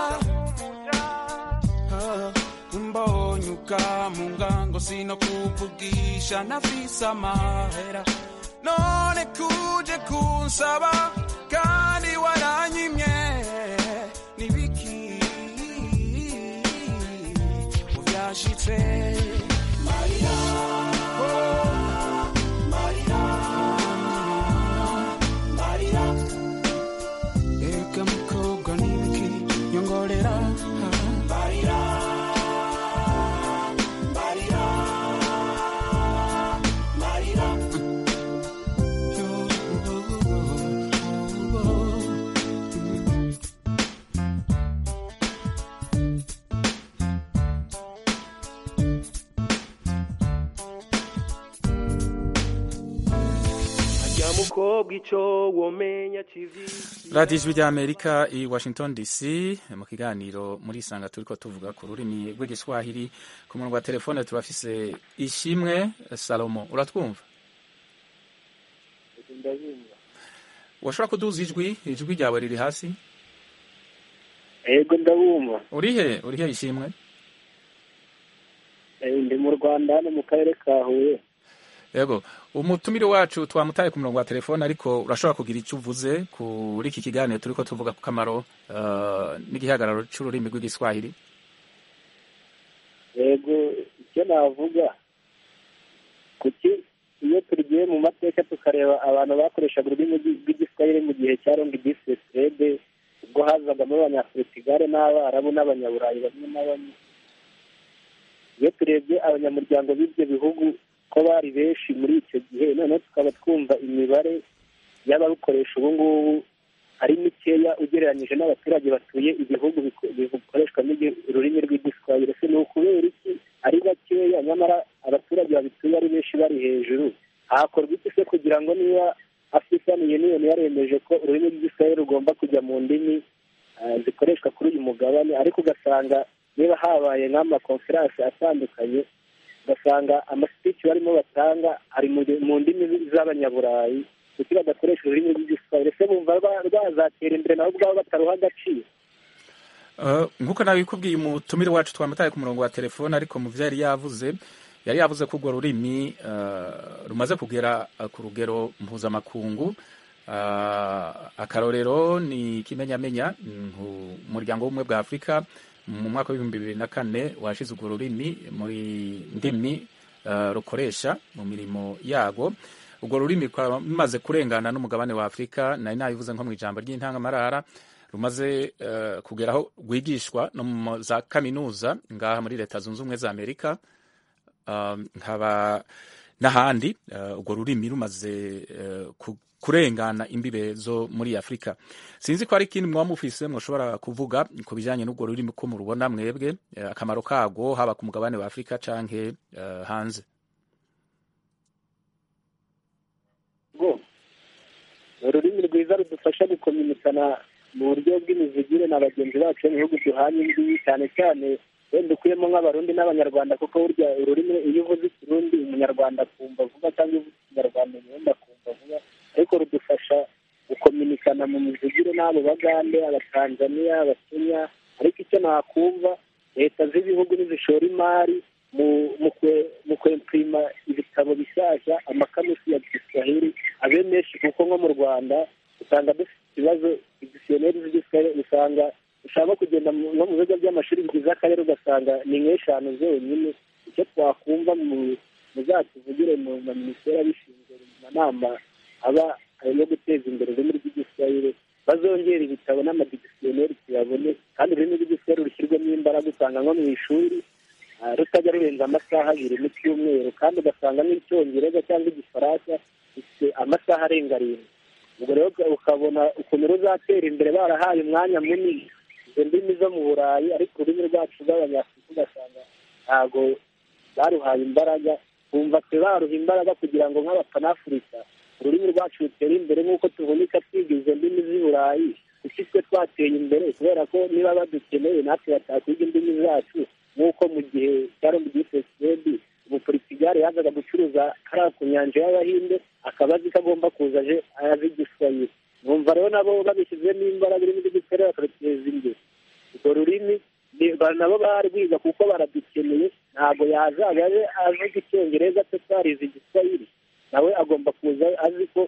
K: mbonye ukamunga ngo sino kuvugisha nafise amahera none kuje kunsaba kandi waranyimye nibiki uvyashitse Maria Maria Maria eka mukobwa nibiki nyongorera Maria Maria Maria
A: Radio Ijwi rya Amerika i Washington DC mu kiganiro muri Sanga turiko tuvuga ku rurimi rw'igiswahili. Ku murongo wa telefone turafise Ishimwe Salomo, uratwumva? Washobora kuduza ijwi ryawe riri hasi?
J: Yego ndabumva.
A: Urihe Ishimwe?
J: Ndi mu Rwanda hano mu karere ka Huye.
A: Yego, umutumire wacu twamutaye ku murongo wa telefone ariko urashobora kugira icyo uvuze kuri iki kiganiro turiko tuvuga ku kamaro n'igihagararo c'ururimi rw'igiswahili.
J: Yego, icyo navuga kuki iyo tugiye mu mateka tukareba abantu bakoreshaga ururimi rw'igiswahili mu gihe cya Long Distance Trade ubwo hazagamo abanyaportugal n'abarabu n'abanyaburayi bamwe na bamwe. Iyo turebye abanyamuryango b'ibyo bihugu ko bari benshi muri icyo gihe noneho tukaba twumva imibare y'abarukoresha ubu ngubu ari mikeya ugereranyije n'abaturage batuye ibihugu bikoreshwa ururimi rw'igiswahili. Ese ni ukubera iki ari bakeya nyamara abaturage babituye ari benshi bari hejuru? hakorwa iki se kugira ngo niba African Union yaremeje ko ururimi rw'igiswahili rugomba kujya mu ndimi zikoreshwa kuri uyu mugabane ariko ugasanga niba habaye nk'amakonferanse atandukanye ugasanga amaspeech barimo batanga ari mu ndimi z'abanyaburayi kuko badakoresha ururimi rw'igiswahili. Ese bumva bazatera imbere nabo ubwabo bataruha agaciro?
A: Nk'uko nawe bikubwiye umutumire wacu twamutaye ku murongo wa telefone ariko mu vyo yari yavuze ko urwo rurimi rumaze kugera ku rugero mpuzamakungu akarorero ni kimenyamenya umuryango w'ubumwe bwa Afurika mu mwaka w'2004 washize urwo rurimi muri ndimi rukoresha mu mirimo yago. Urwo rurimi rumaze kurengana n'umugabane wa Afurika, nari nabivuze nko mu ijambo ry'intangamarara, rumaze kugeraho rwigishwa no mu za kaminuza ngaha muri Leta Zunze Ubumwe za Amerika, nkaba n'ahandi. Urwo rurimi rumaze kurengana imbibe zo muri Afurika. Sinzi ko ari ikindi mwaba mufise mushobora kuvuga ku bijanye n'urwo rurimi ko murubona mwebwe, akamaro kago haba ku mugabane wa Afurika canke hanze.
J: Ururimi rwiza rudufasha gukominikana mu buryo bw'imivugire na bagenzi bacu mu bihugu duhanye imbibi, cyane cyane wenda ukuyemo nk'abarundi n'abanyarwanda, kuko burya ururimi iyo uvuze ikirundi umunyarwanda akumva vuba cyangwa uvuze ikinyarwanda umurundi akumva vuba, ariko rudufasha gukominikana mu mivugire n'abo bagande, abatanzaniya, abakenya. Ariko icyo nakumva, leta z'ibihugu nizishora imari mu kwempirima ibitabo bishyashya, amakamusi ya giswahili abe menshi, kuko nko mu Rwanda usanga dufite ikibazo dictionnaire z'igiswahili, usanga ushaka kugenda no mu bigo by'amashuri bigize akarere ugasanga ni nk'eshanu zonyine. Icyo twakumva muzatuvugire mu minisiteri abishinzwe mu manama aba yo guteza imbere ururimi rw'igiswahili, bazongera ibitabo n'amadictionnaire tuyabone, kandi ururimi rw'igiswahili rushyirwemo imbaraga. Usanga nko mu ishuri rutajya rurenza amasaha 2 mu cyumweru, kandi ugasanga n'icyongereza cyangwa igifaransa gifite amasaha arenga 7. Ubwo rero ukabona ukuntu ruzatera imbere barahaye umwanya munini izo ndimi zo mu Burayi, ariko ururimi rwacu rw'Abanyafurika ugasanga ntabwo baruhaye imbaraga. Bumva twe baruha imbaraga kugira ngo nk'Abapanafurika ururimi rwacu rutere imbere nk'uko tuvunika twiga izo ndimi z'i Burayi, kuko twe twateye imbere, kubera ko niba badukeneye natwe batakwiga indimi zacu. Nk'uko mu gihe cyari mu gisesedi Portugal yazaga gucuruza hariya ku nyanja y'Abahinde, akaba azi ko agomba kuza azi igiswahili. Numva rero nabo babishyizemo imbaraga ururimi rw'igiswahili bakaruteza imbere. Urwo rurimi nabo barwiga kuko baradukeneye, ntabwo yazaga avuga icyongereza cyo twarize igiswahili, nawe agomba kuza azi ko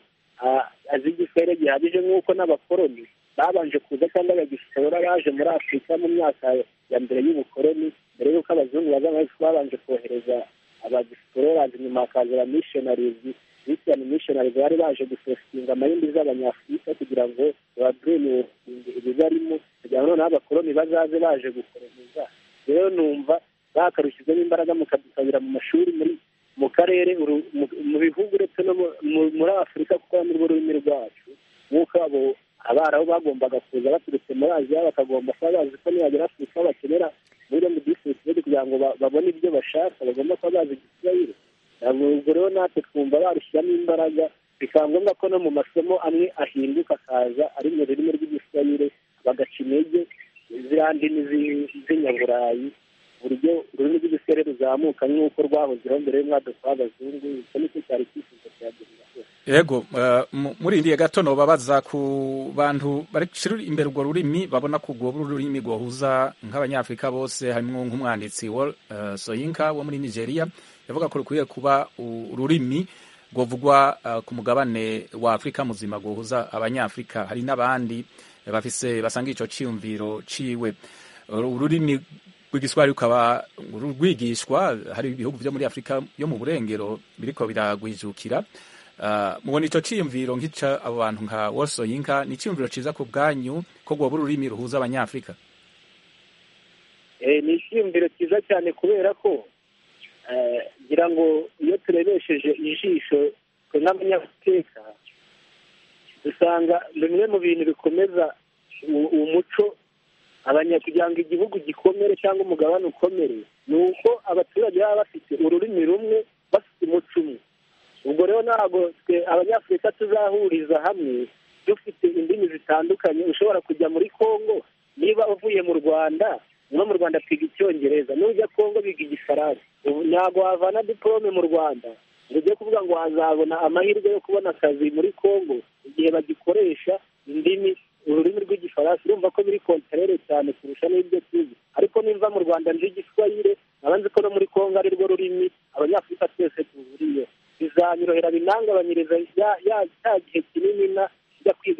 J: azi igiswahili gihagije, nk'uko n'abakoroni babanje kuza cyangwa bagishobora baje muri Afurika mu myaka ya mbere y'ubukoroni, mbere y'uko abazungu babanje kohereza abadisipororazi, nyuma hakaza missionaries. Christian missionaries bari baje gusostinga amayindi z'Abanyafurika kugira ngo bababwire ibibarimo, kugira ngo n'abakoroni bazaze baje gukoroniza. Rero numva bakarushyizemo imbaraga mukadusabira mu mashuri mu karere, mu bihugu uretse no muri Afurika, kuko ni rwo rurimi rwacu. Nk'uko abo abaraho bagombaga kuza baturutse muri Aziya, bakagomba kuba bazi ko nibagera Afurika bakenera muri mu district kugira ngo babone ibyo bashaka, bagomba kuba bazi igiswahili. Ubwo rero natwe twumva barushyiramo imbaraga, bikaba ngombwa ko no mu masomo amwe ahinduka akaza ari mu rurimi rw'igiswahili, bagaca intege ziriya ndimi z'inyaburayi, uburyo ururimi rw'igiswahili ruzamuka nk'uko rwahozeho mbere y'umwaduko w'abazungu. Icyo nicyo cyari cyifuzo cyagerwaho.
A: Yego, murindiye gato nobabaza ku bantu barishira imbere urwo rurimi, babona ko urwo rurimi rwohuza nk'Abanyafurika bose, harimo nk'umwanditsi Soyinka wo muri Nigeria yavuga ko rukwiye kuba ururimi rwovugwa ku mugabane wa Afurika muzima, rwohuza Abanyafurika. Hari n'abandi basanga ico ciyumviro ciwe. Ururimi rw'igiswahili rukaba rwigishwa, hari ibihugu byo muri Afurika yo mu burengero biriko biragwijukira. Mubona ico ciyumviro nk'ica abo bantu nka Soyinka ni ciyumviro ciza ku bwanyu ko rwoba ururimi ruhuza Abanyafurika?
J: Ni iciyumviro cyiza cyane, kubera ko ngira ngo iyo turebesheje ijisho twe nk'Abanyafurika dusanga bimwe mu bintu bikomeza umuco kugira ngo igihugu gikomere cyangwa umugabane ukomere, ni uko abaturage baba bafite ururimi rumwe, bafite umuco umwe. Ubwo rero ntabwo twe Abanyafurika tuzahuriza hamwe dufite indimi zitandukanye. Ushobora kujya muri Kongo, niba uvuye mu Rwanda, no mu Rwanda twiga icyongereza, n'ujya Kongo biga igifaransa. Ntabwo wavana diplome mu Rwanda ngo ujye kuvuga ngo wazabona amahirwe yo kubona akazi muri Kongo igihe bagikoresha ururimi rw'igifaransa. Urumva ko biri kontrere cyane kurusha n'ibyo tuzi. Ariko nimva mu Rwanda nzi igiswahili, abanzi ko no muri Kongo ari rwo rurimi Abanyafurika twese tuzuriye, bizanyorohera binangabanyiriza ya gihe kinini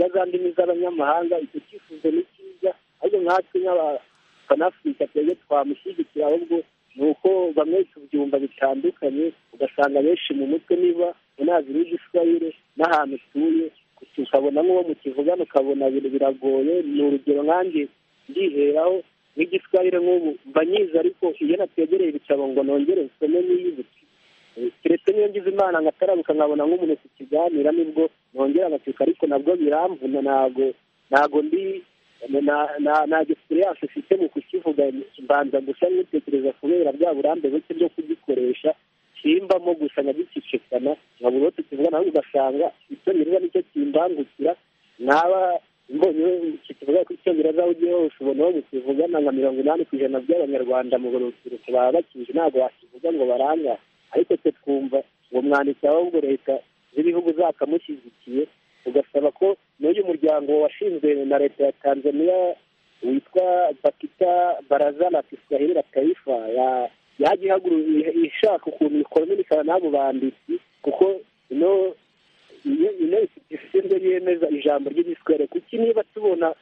J: kwiga za ndimi z'abanyamahanga. Icyo cyifuzo ni cyiza, ariko nkatwe nk'abapanafurika twebwe twamushyigikira, ahubwo ni uko bamwe tubyumva bitandukanye, ugasanga benshi mu mutwe niba unazi n'igiswahili n'ahantu utuye ukabona nk'uwo mukivugana ukabona biragoye. Ni urugero nkanjye ndiheraho nk'igiswahili nk'ubu mba nyizi, ariko iyo nategereye ibitabo ngo nongere nsome niyibutse, keretse niyo ngize imana nkatarabuka nkabona nk'umuntu tukiganira nibwo nongera agacuka, ariko nabwo biramvuna. ntago ndi nta experience ufite mu kukivuga, mbanza gusa nkitekereza kubera bwa burambe buke bwo kugikoresha, kimbamo gusa nkagicicikana nkabura uwo tukivugana, ahubwo ugasanga icyongereza nicyo kimbangukira. naba mbonye kikivuga ko icyongereza aho ugiye hose ubona aho mukivugana nka 80% by'abanyarwanda mu rubyiruko baba bakizi, ntabwo wakivuga ngo baranga, ariko twe twumva ngo mwanditsi ahubwo leta z'ibihugu zakamushyigikiye, ugasaba ko n'uyu muryango washinzwe na leta ya Tanzania witwa Bakita Baraza la Kiswahili la Taifa yaje ishaka ukuntu ikomunikana n'abo banditsi, kuko ino ishinzwe yemeza ijambo ry'igiswahili. kuki niba tubona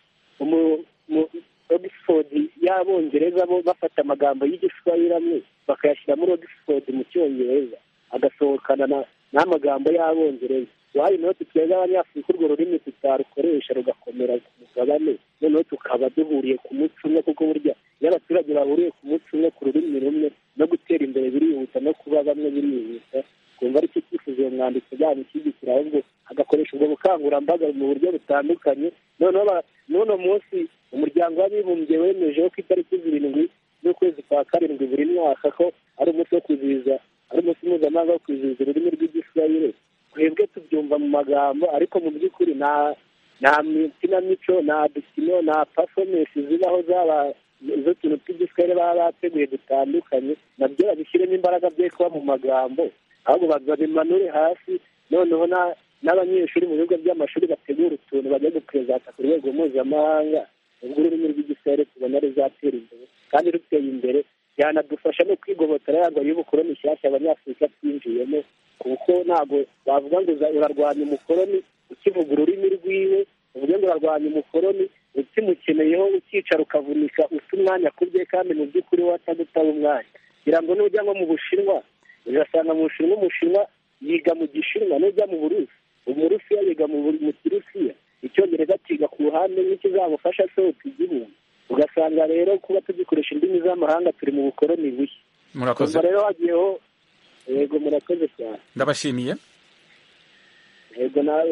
J: Oxford y'abongereza bo bafata amagambo y'igiswahili amwe bakayashyira muri Oxford mu cyongereza agasohokana n'amagambo y'abongereza, wari noti twebwe abanyafurika urwo rurimi tutarukoresha rugakomera ku mugabane, noneho tukaba duhuriye ku muco umwe, kuko burya iyo abaturage bahuriye ku muco umwe ku rurimi rumwe no gutera imbere birihuta, no kuba bamwe birihuta. kumva ari cyo cyifuzo uwo mwanditsi byamushyigikira, ahubwo agakoresha ubwo bukangurambaga mu buryo butandukanye. noneho n'uno munsi umuryango w'abibumbye wemeje ko itariki 7 z'ukwezi kwa 7 buri mwaka ko ari umunsi wo kwizihiza, ari umunsi mpuzamahanga wo kwizihiza ururimi rw'igiswahili. twebwe tubyumva mu magambo, ariko mu by'ukuri nta mico, nta dukino, nta performance zibaho izo tuntu tw'igiswahili baba bateguye dutandukanye, nabyo babishyiremo imbaraga byo kuba mu magambo, ahubwo babimanure hasi. noneho n'abanyeshuri mu bigo by'amashuri bategura utuntu bajya guperezanta ku rwego mpuzamahanga, ubwo ururimi rw'igiswahili tubona ruzatera imbere, kandi ruteye imbere byanadufasha no kwigobotera yarwo y'ubukoloni nshyashya abanyafurika twinjiyemo, kuko ntabwo bavuga ngo urarwanya umukoloni ukivuga ururimi rwiwe, uvuge ngo urarwanya umukoloni ukimukeneyeho ukicara ukavunika uta umwanya ku bye, kandi mu by'ukuri watagutaba umwanya. kugira ngo nujya nko mu Bushinwa ugasanga mu Bushinwa umushinwa yiga mu Gishinwa, nujya mu Burusi umurusiya yiga mu Kirusiya, icyongereza kiga ku ruhande n'ikizamufasha asohoka igihugu. ugasanga rero kuba tugikoresha indimi z'amahanga turi mu bukoloni bushya.
A: murakoze
J: rero hagiyeho. Yego murakoze cyane,
A: ndabashimiye.
J: yego nawe.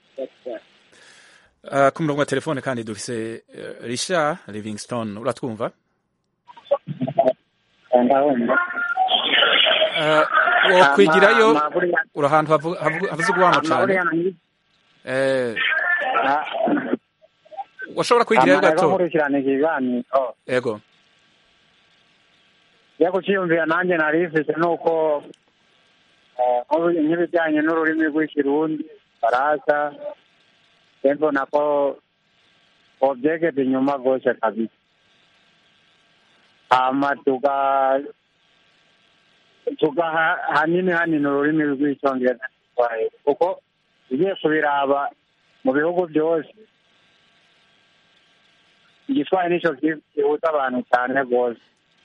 A: ku murongo wa telefone kandi dufise Richard Livingstone, uratwumva? wokwigirayo uri ahantu havuze urwamo cyane, washobora kwigirayo gato. yego
L: kucyiyumvira nanjye narifise nuko nk'ibijyanye n'ururimi rw'ikirundi faransa mbona ko objegede inyuma rwose kabisa. hama hanini ururimi rw'icyongereza kuko ugiye kubiraba mu bihugu byose igiswahili nicyo kihuza abantu cyane rwose.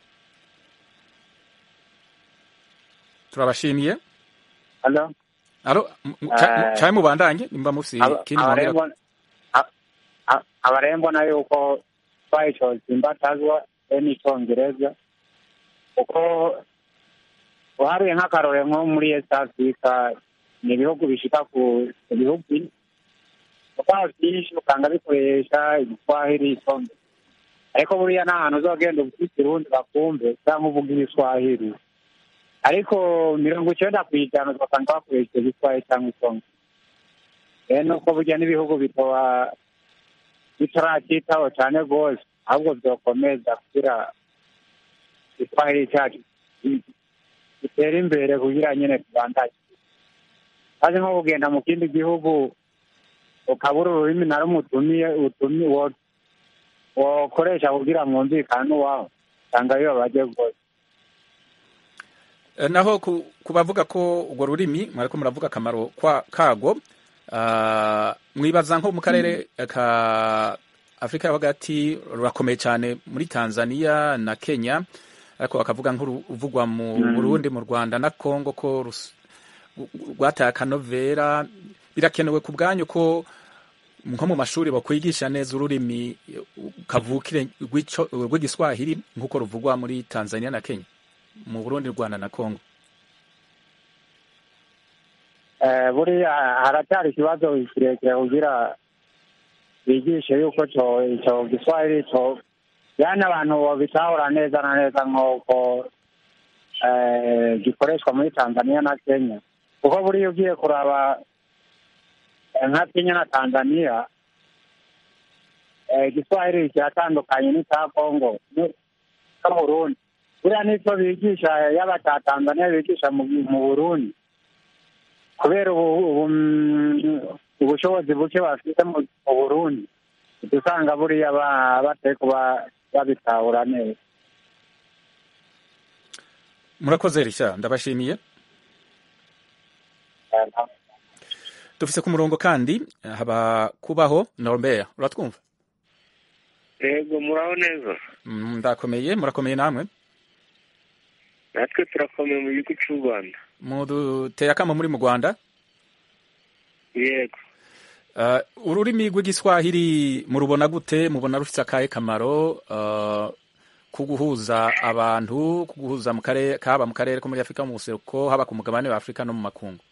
A: turabashimiye.
L: Alo
A: cyane mubandanye nimba mufise ikindi mwongera.
L: abarembona yuko twayicoza imbatazwa n'icyongereza, kuko uharuye nk'akarore nko muri East Africa ni ibihugu bishika ku bihugu byinshi usanga bikoresha igiswahili icyongereza, ariko buriya nta hantu uzogenda uvuga ikirundi bakumve cyangwa uvuga igiswahili, ariko 90% usanga bakoresha igiswahili cyangwa icyongereza. rero nuko burya n'ibihugu bitoba bitaracyitaho cyane rwose, ahubwo byokomeza kugira igiswahili cyacu gitera imbere kugira nyine tubandanye. maze nko kugenda mu kindi gihugu ukabura ururimi na rumwe wokoresha kugira mwumvikane n'uwawe, usanga bibabaje rwose.
A: naho ku bavuga ko urwo rurimi mwariko muravuga akamaro kago, mwibaza nko mu karere ka Afrika yo hagati rurakomeye cyane muri Tanzania na Kenya, ariko bakavuga nk'uruvugwa mu Burundi, mu Rwanda na Congo ko rwataye akanovera. Birakenewe ku bwanyu ko nko mu mashuri bakwigisha neza ururimi kavukire rw'igiswahili nk'uko ruvugwa muri Tanzania na Kenya, mu Burundi, Rwanda na Congo?
L: Buriya haracyari ikibazo kirekire kugira bigishe yuko icyo giswahili yani abantu bitahura neza na neza nk'uko gikoreshwa muri Tanzania na Kenya, kuko buriya ugiye kuraba nka Kenya na Tanzania igiswahili kiratandukanye n'icya Congo no Burundi. Buriya n'icyo bigisha y'abata Tanzania bigisha mu Burundi, kubera ubushobozi buke bafite mu Burundi, usanga buriya batari kuba babitahura neza.
A: Murakoze Richard, ndabashimiye. Dufise ku murongo kandi haba kubaho Norbert, uratwumva?
M: Yego, muraho neza.
A: Ndakomeye, murakomeye namwe?
M: Natwe turakomeye mu gihugu cy'u Rwanda.
A: Muduteye akamo muri mu Rwanda?
M: Yego.
A: Ururimi rw'igiswahili murubona gute? Mubona rufite akahe kamaro kuguhuza abantu, kuguhuza mu karere, kaba mu karere ko muri Afrika mu buseruko, haba ku mugabane wa Afrika no mu makungu?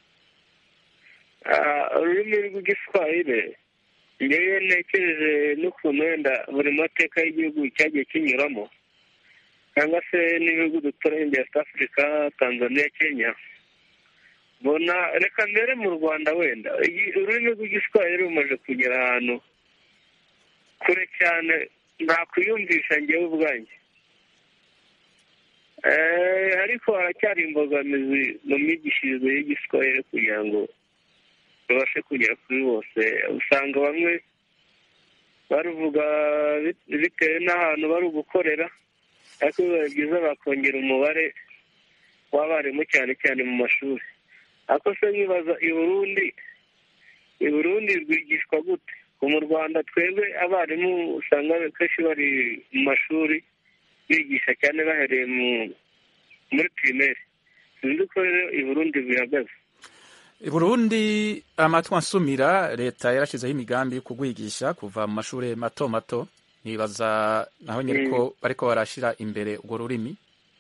M: Ururimi rw'igiswahili ngewe ntekereje n'ukuntu wenda buri mateka y'igihugu cyagiye kinyuramo, cyangwa se n'ibihugu duturanye bya East Africa, Tanzania, Kenya. Bona reka mbere mu Rwanda wenda ururimi rw'igiswahili rumaze kugera ahantu kure cyane ntakwiyumvisha ngewe ubwanjye. Ariko haracyari imbogamizi mu myigishirize y'igiswahili kugira ngo babashe kugera kuri bose. Usanga bamwe baruvuga bitewe n'ahantu bari gukorera, ariko biba byiza bakongera umubare w'abarimu cyane cyane mu mashuri. Ako se nkibaza i Burundi rwigishwa gute? Mu Rwanda twebwe abarimu usanga kenshi bari mu mashuri bigisha cyane bahereye muri primaire. Sinzi ko rero i Burundi bihagaze.
A: I Burundi amatwi ansumira leta yarashizeho imigambi yo kugwigisha kuva mu mashuri mato mato. Nibaza naho nyine ko bariko barashira imbere urwo rurimi.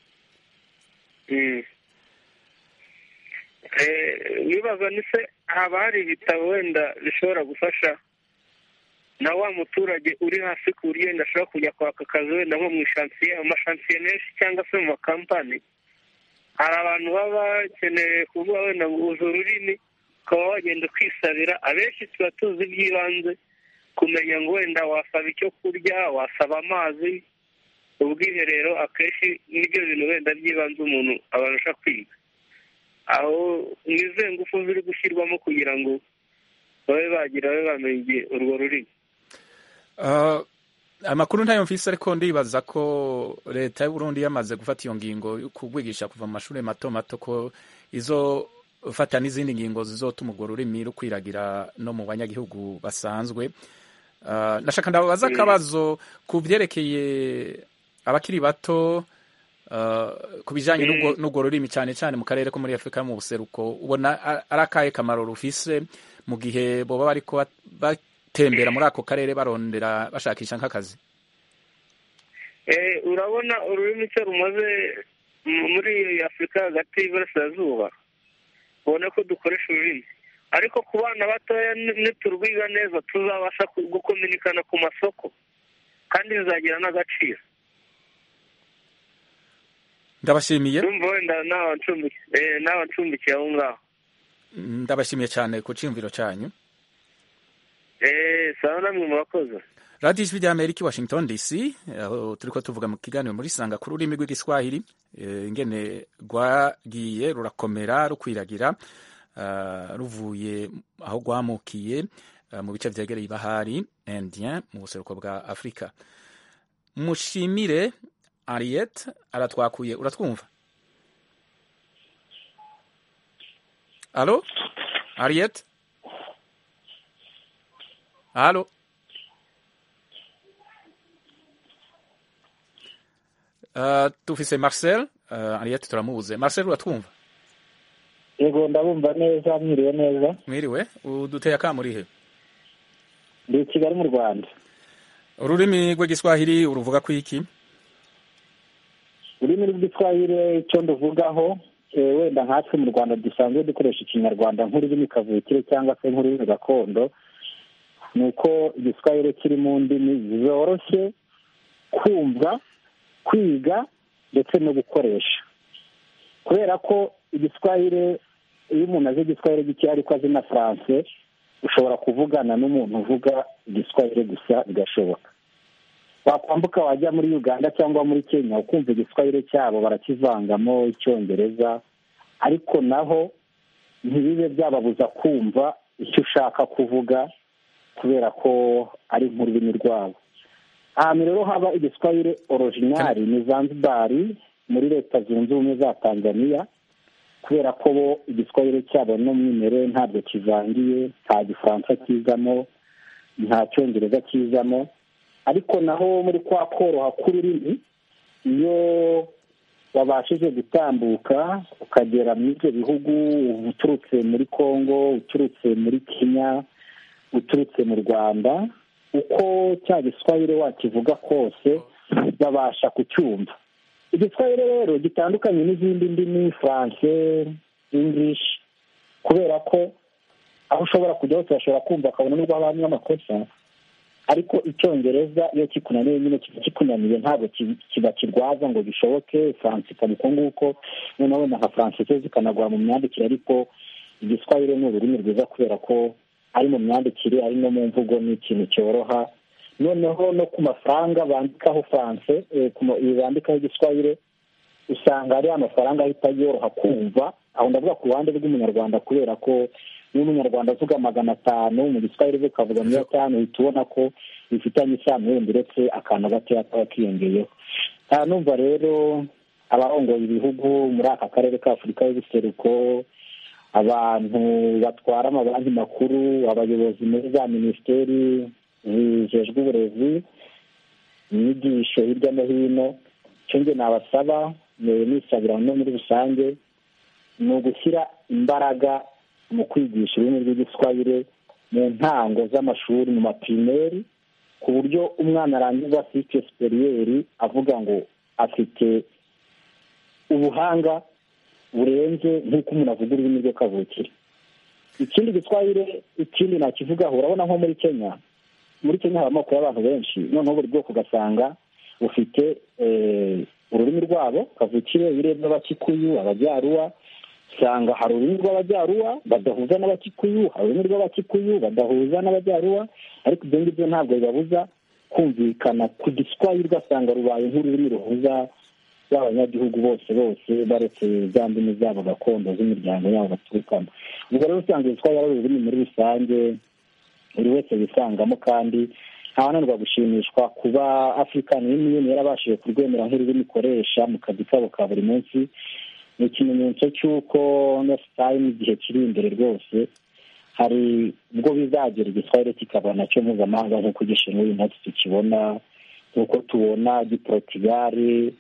M: Nibaza ni se haba hari ibitabo wenda bishobora gufasha na wa muturage uri hasi ku buryo wenda ashobora kujya kwaka akazi wenda nko mu mashansiye menshi cyangwa se mu makampani. Hari abantu baba bakeneye kuvuga wenda ngo uzi ururimi ukaba wagenda kwisabira. Abenshi tuba tuzi iby'ibanze, kumenya ngo wenda wasaba icyo kurya, wasaba amazi, ubwiherero, akenshi nibyo bintu wenda by'ibanze umuntu abasha kwiga. Aho nize ngufu ziri gushyirwamo kugira ngo babe bamenye urwo rurimi.
A: Amakuru ntayo mfise, ariko ndibaza ko leta y'u Burundi yamaze gufata iyo ngingo yo kugwigisha kuva mu mashuri mato mato, ko izofata n'izindi ngingo zizotuma urwo rurimi rukwiragira no mu banyagihugu basanzwe. Nashaka ndababaza akabazo ku byerekeye abakiri bato, ku bijanye n'urwo rurimi cyane cyane mu karere ko muri Afrika mu buseruko. Ubona ari akahe kamaro rufise mu gihe boba bariko batembera muri ako karere barondera bashakisha nk'akazi?
M: Urabona ururimi cyo rumaze muri Afrika hagati y'Iburasirazuba, ubona ko dukoresha ururimi, ariko ku bana batoya niturwiga neza tuzabasha gukominikana ku masoko kandi bizagira n'agaciro.
A: Ndabashimiye.
M: Ndumva wenda n'abancumbikiye aho ngaho.
A: Ndabashimiye cyane ku cyumviro cyanyu.
M: Sawa namwe murakoze.
A: Radio Ijwi ry'Amerika, Washington DC, aho turiko tuvuga mu kiganiro muri sanga ku rurimi rw'igiswahili, ingene rwagiye rurakomera rukwiragira, ruvuye aho rwamukiye mu bice vyegereye ibahari Indien mu buseruko bwa Afrika. Mushimire Ariet aratwakuye, uratwumva? Allo Ariet? halo tufise Marcel Ariete turamubuze. Marcel uratwumva?
N: Yego ndabumva neza, mwiriwe neza.
A: Mwiriwe, uduteye akamurihe?
N: Ndi Kigali mu Rwanda.
A: Ururimi rw'igiswahili uruvuga ku iki?
N: Ururimi rw'igiswahili icyo nduvugaho wenda nkatwe mu Rwanda dusanzwe dukoresha ikinyarwanda nk'ururimi kavukire cyangwa se nk'ururimi gakondo, nuko igiswahili kiri mu ndimi zoroshye kumva, kwiga ndetse no gukoresha. Kubera ko igiswahili, iyo umuntu azi igiswahili gike ariko azi na France, ushobora kuvugana n'umuntu uvuga igiswahili gusa bigashoboka. Wakwambuka wajya muri Uganda cyangwa muri Kenya ukumva igiswahili cyabo barakivangamo icyongereza, ariko naho ntibibe byababuza kumva icyo ushaka kuvuga kubera ko ari mu rurimi rwabo. Ahantu rero haba igiswahili original ni Zanzibar muri Leta Zunze Ubumwe za Tanzania, kubera ko bo igiswahili cyabo no mwimere ntabwo kivangiye, nta gifaransa kizamo, nta cyongereza kizamo. Ariko naho muri kwa koroha k'ururimi, iyo wabashije gutambuka ukagera muri ibyo bihugu, uturutse muri Congo, uturutse muri Kenya, uturutse mu Rwanda, uko cya giswahili wakivuga kose babasha kucyumva. Igiswahili rero gitandukanye n'izindi ndimi, France, English, kubera ko aho ushobora kujya hose bashobora kumva akabona n'ubwo habamo amakosa, ariko icyongereza iyo kikunaniye nyine kikunaniye ntabwo kiba kirwaza ngo bishoboke. France ikaba uko nguko, noneho nka France zo zikanagwa mu myandikire, ariko igiswahili ni ururimi rwiza kubera ko ari mu myandikire, ari no mu mvugo, ni ikintu cyoroha. Noneho no ku mafaranga bandikaho France, bandikaho igiswahili, usanga ari amafaranga ahita yoroha kumva. Aho ndavuga ku ruhande rw'umunyarwanda, kubera ko niba umunyarwanda avuga 500 mu giswahili bikavuga 500, uhita ubona ko bifitanye isano wenda uretse akantu gatoya kaba kiyongeyeho. Numva rero abarongoye ibihugu muri aka karere ka Afurika y'Ubuseruko, abantu batwara amabanki makuru, abayobozi muri za minisiteri zijejwe uburezi, inyigisho hirya no hino, icyo nge nabasaba nisabira no muri rusange ni ugushyira imbaraga mu kwigisha ururimi rw'igiswahili mu ntango z'amashuri, mu maprimeri, ku buryo umwana arangiza cycle superieur avuga ngo afite ubuhanga burenze nk'uko umuntu avuga ururimi rwe kavukire. Ikindi giswahili, ikindi nakivugaho, urabona nko muri Kenya haba amoko y'abantu benshi, noneho buri bwoko ugasanga bufite ururimi rwabo kavukire. Urebye Abakikuyu, Abajyaruwa, usanga hari ururimi rw'Abajyaruwa badahuza n'Abakikuyu, hari ururimi rw'Abakikuyu badahuza n'Abajyaruwa, ariko ibyo ngibyo ntabwo bibabuza kumvikana ku giswahili, ugasanga rubaye nk'ururimi ruhuza abanyagihugu bose baretse za ndimi zabo gakondo z'imiryango yabo baturukamo. Ubwo rero usanga igiswahili ari ururimi muri rusange buri wese yisangamo, kandi ntawananirwa gushimishwa kuba African Union yarabashije kurwemera nk'ururimi ikoresha mu kazi kabo ka buri munsi. Ni ikimenyetso cy'uko next time igihe kiri imbere rwose hari ubwo bizagera igiswahili kikaba nacyo mpuzamahanga nk'uko gishinzwe uyu munsi tukibona, nk'uko tubona Portugal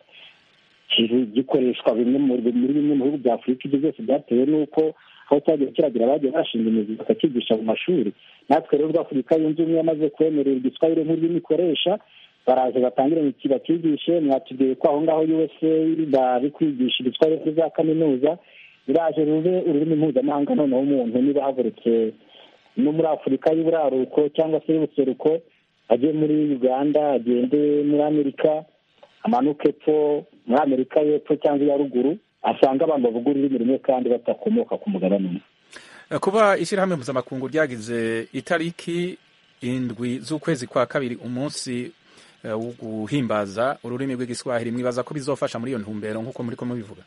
N: gikoreshwa bimwe muri bimwe mu bihugu bya Afurika. Ibyo byose byatewe n'uko aho cyagiye kiragira bagiye bashinga imizi bakakigisha mu mashuri. Natwe rero Afurika yunze ubumwe yamaze kwemerera igiswahili nk'ururimi ikoresha, baraje batangire bakigishe. Mwatubwiye ko aho ngaho USA bari kwigisha igiswahili kuri za kaminuza, biraje rube ururimi mpuzamahanga. Noneho umuntu niba havurutse no muri Afurika y'Uburaruko cyangwa se y'Ubuseruko, ajye muri Uganda, agende muri Amerika, amanuka epfo muri Amerika y'Epfo cyangwa iya ruguru, asanga abantu bavuga ururimi rumwe kandi batakomoka ku mugabane umwe.
A: Kuba ishyirahamwe mpuzamakungu ryagize itariki 7 z'ukwezi kwa kabiri umunsi wo guhimbaza ururimi rw'igiswahili, mwibaza ko bizofasha muri iyo ntumbero nk'uko muri ko mubivuga?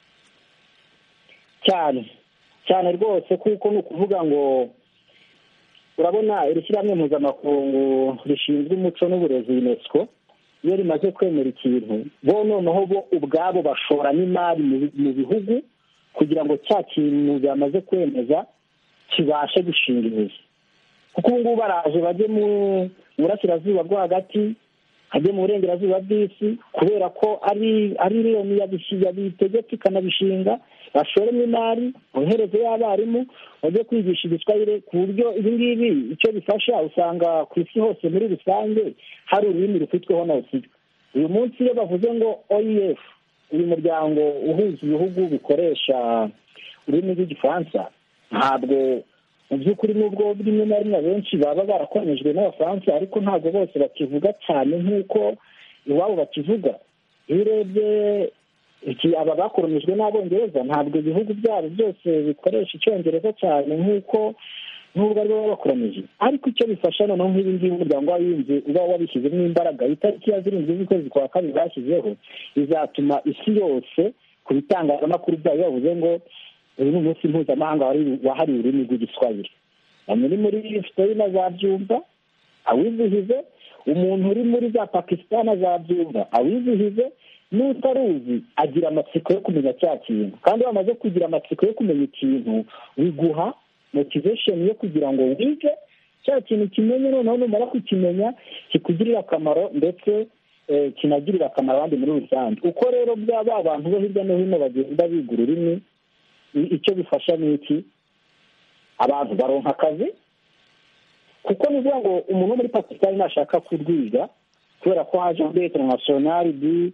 N: Cyane rwose, kuko ni ukuvuga ngo urabona iri shyirahamwe mpuzamakungu rishinzwe umuco n'uburezi UNESCO, iyo rimaze kwemera ikintu, bo noneho bo ubwabo bashora n'imari mu bihugu kugira ngo cya kintu bamaze kwemeza kibashe gushinga imizi. kuko ubu ngubu baraje bajye mu burasirazuba bwo hagati, ajye mu burengerazuba bw'isi, kubera ko ari miliyoni yabitegetse ikanabishinga, bashoremo imari, bohereze y'abarimu bajye kwigisha igiswahili, ku buryo ibi ngibi icyo bifasha usanga ku isi hose muri rusange hari ururimi rufitweho na osiga. uyu munsi iyo bavuze ngo OIF, uyu muryango uhuza ibihugu bikoresha ururimi rw'igifaransa, ntabwo mu by'ukuri n'ubwo rimwe na rimwe benshi baba barakoranyijwe n'abafaransa, ariko ntabwo bose bakivuga cyane nk'uko iwabo bakivuga. iyo urebye aba bakoronijwe n'abongereza, ntabwo ibihugu byabo byose bikoresha icyongereza cyane nk'uko nubwo ari bo bakoronije. ariko icyo bifasha noneho nk'ibi ngibi umuryango w'abibumbye uba wabishyizemo imbaraga, itariki ya 7 z'ukwezi kwa kabiri bashyizeho, izatuma isi yose ku bitangazamakuru byayo bavuze ngo uyu ni umunsi mpuzamahanga wahariwe ururimi rw'igiswahili. muri Victoria azabyumva awizihize, umuntu uri muri za Pakistan azabyumva awizihize, n'utaruzi agira amatsiko yo kumenya cya kintu. kandi wamaze kugira amatsiko yo kumenya ikintu, biguha motivation yo kugira ngo wige cya kintu kimenye, noneho numara kukimenya kikugirira akamaro ndetse kinagirira akamaro abandi muri rusange. uko rero byaba abantu bo hirya no hino bagenda biga ururimi, icyo bifasha ni iki? abantu baronka akazi, kuko ni ukuvuga ngo umuntu wo muri Pakistan nashaka kurwiga kubera ko haje muri international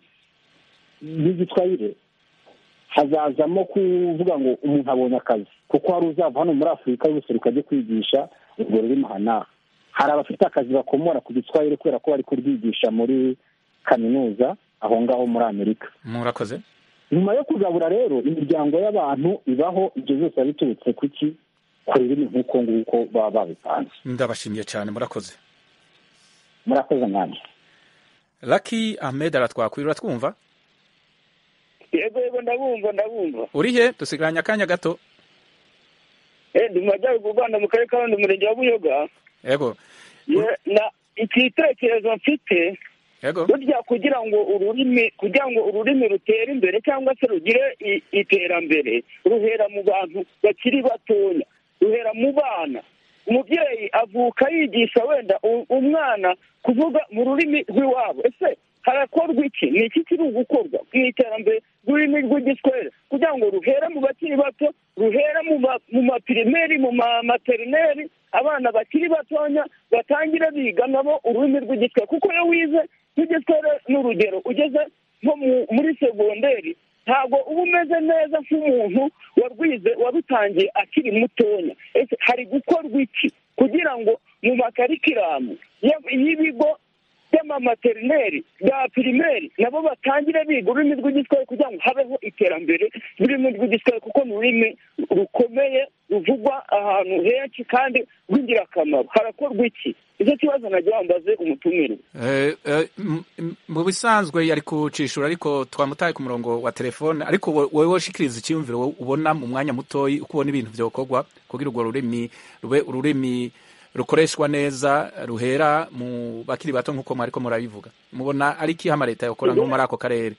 N: b'igiswahili, hazazamo kuvuga ngo umuntu abonye akazi, kuko hari uzava hano muri Afurika yose rukajya kwigisha urwo rurimi hanaha. hari abafite akazi bakomora ku giswahili kubera ko bari kurwigisha muri kaminuza aho ngaho muri Amerika.
A: Murakoze.
N: nyuma yo kugabura rero imiryango y'abantu ibaho, ibyo byose biturutse kuki? ku rurimi nk'uko nguko baba babipanze.
A: Ndabashimiye cyane, murakoze.
N: Murakoze mwanya.
A: Lucky Ahmed aratwakwira, twumva?
D: Yego ndabumva.
A: Uri he? Dusigaranye akanya gato.
D: Ndi mu majyaruguru Rwanda, mu karere ka Rulindo, umurenge wa Buyoga.
A: Yego.
D: Na igitekerezo mfite,
A: yego,
D: burya kugira ngo ururimi rutere imbere cyangwa se rugire iterambere, ruhera mu bantu bakiri batoya, ruhera mu bana. Umubyeyi avuka yigisha wenda umwana kuvuga mu rurimi rw'iwabo. Ese harakorwa iki? ni iki kiri gukorwa mu iterambere rw'ururimi rw'igiswahili kugira ngo ruhera mu bakiri bato, ruhera mu mapirimeri, mu materineri, abana bakiri batonya batangira biga nabo ururimi rw'igiswahili? kuko iyo wize nk'igiswahili n'urugero ugeze nko muri segonderi, ntabwo uba umeze neza nk'umuntu warwize warutangiye akiri mutonya. Ese hari gukorwa iki kugira ngo mu makarikiramu y'ibigo by'amamaterineri bya pirimeri nabo batangire biga ururimi rw'igiswahili kugira ngo habeho iterambere ry'ururimi rw'igiswahili, kuko ni ururimi rukomeye ruvugwa ahantu henshi kandi rw'ingirakamaro? harakorwa iki? icyo kibazo nagira wambaze umutumirwa.
A: mu bisanzwe yari kucishura, ariko twamutaye ku murongo wa telefone. ariko wowe woshikiriza icyumviro ubona mu mwanya mutoyi, uko ubona ibintu byokorwa kugira urwo rurimi rube ururimi rukoreshwa neza, ruhera mu bakiri bato nk'uko mwariko murabivuga. mubona ari ikihama leta yokora nko muri ako karere?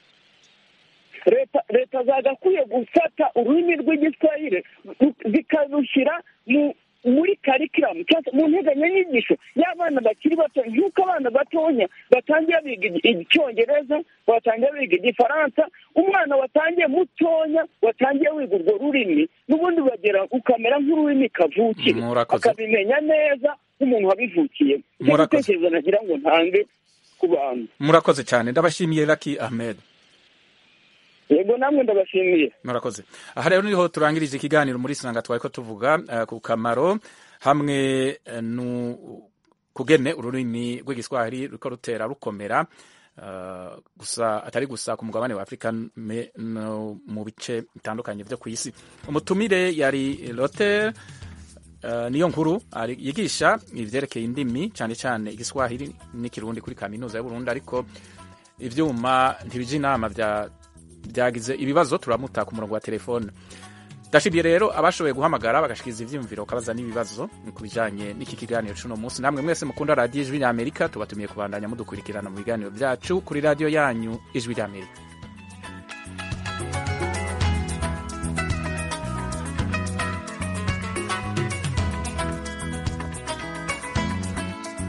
D: leta zagakwiye gufata ururimi rw'igiswahili zikarushyira muri karikiramu cyangwa mu nteganyanyigisho y'abana bakiri bato, nk'uko abana batonya batangira biga icyongereza, batangira biga igifaransa. umwana watangiye mutonya, watangiye wiga urwo rurimi, n'ubundi bagera ukamera nk'ururimi kavukire, akabimenya neza nk'umuntu wabivukiye. igitekerezo nagira ngo ntange ku bantu.
A: Murakoze cyane, ndabashimiye Lucky Ahmed.
D: Yego, namwe ndabashimiye.
A: Murakoze. aha rero niho turangirije ikiganiro muri Sanga twari ko tuvuga ku kamaro hamwe kugene ururimi rw'igiswahili ruko rutera rukomera, gusa atari gusa ku mugabane wa Afrika, mu bice bitandukanye byo ku isi. umutumire yari Lotte niyo nkuru, yigisha ivyerekeye indimi cyane cyane igiswahili n'ikirundi kuri kaminuza y'Uburundi, ariko ivyuma ntibije inama byagize ibibazo, turamuta ku murongo wa telefone. Ndashimiye rero abashoboye guhamagara bagashikiza ivyumviro kabaza n'ibibazo ku bijanye n'iki kiganiro cy'uno munsi. Namwe mwese mukunda radio Ijwi ry'Amerika, tubatumiye kubandanya mudukurikirana mu biganiro byacu kuri radio yanyu Ijwi ry'Amerika.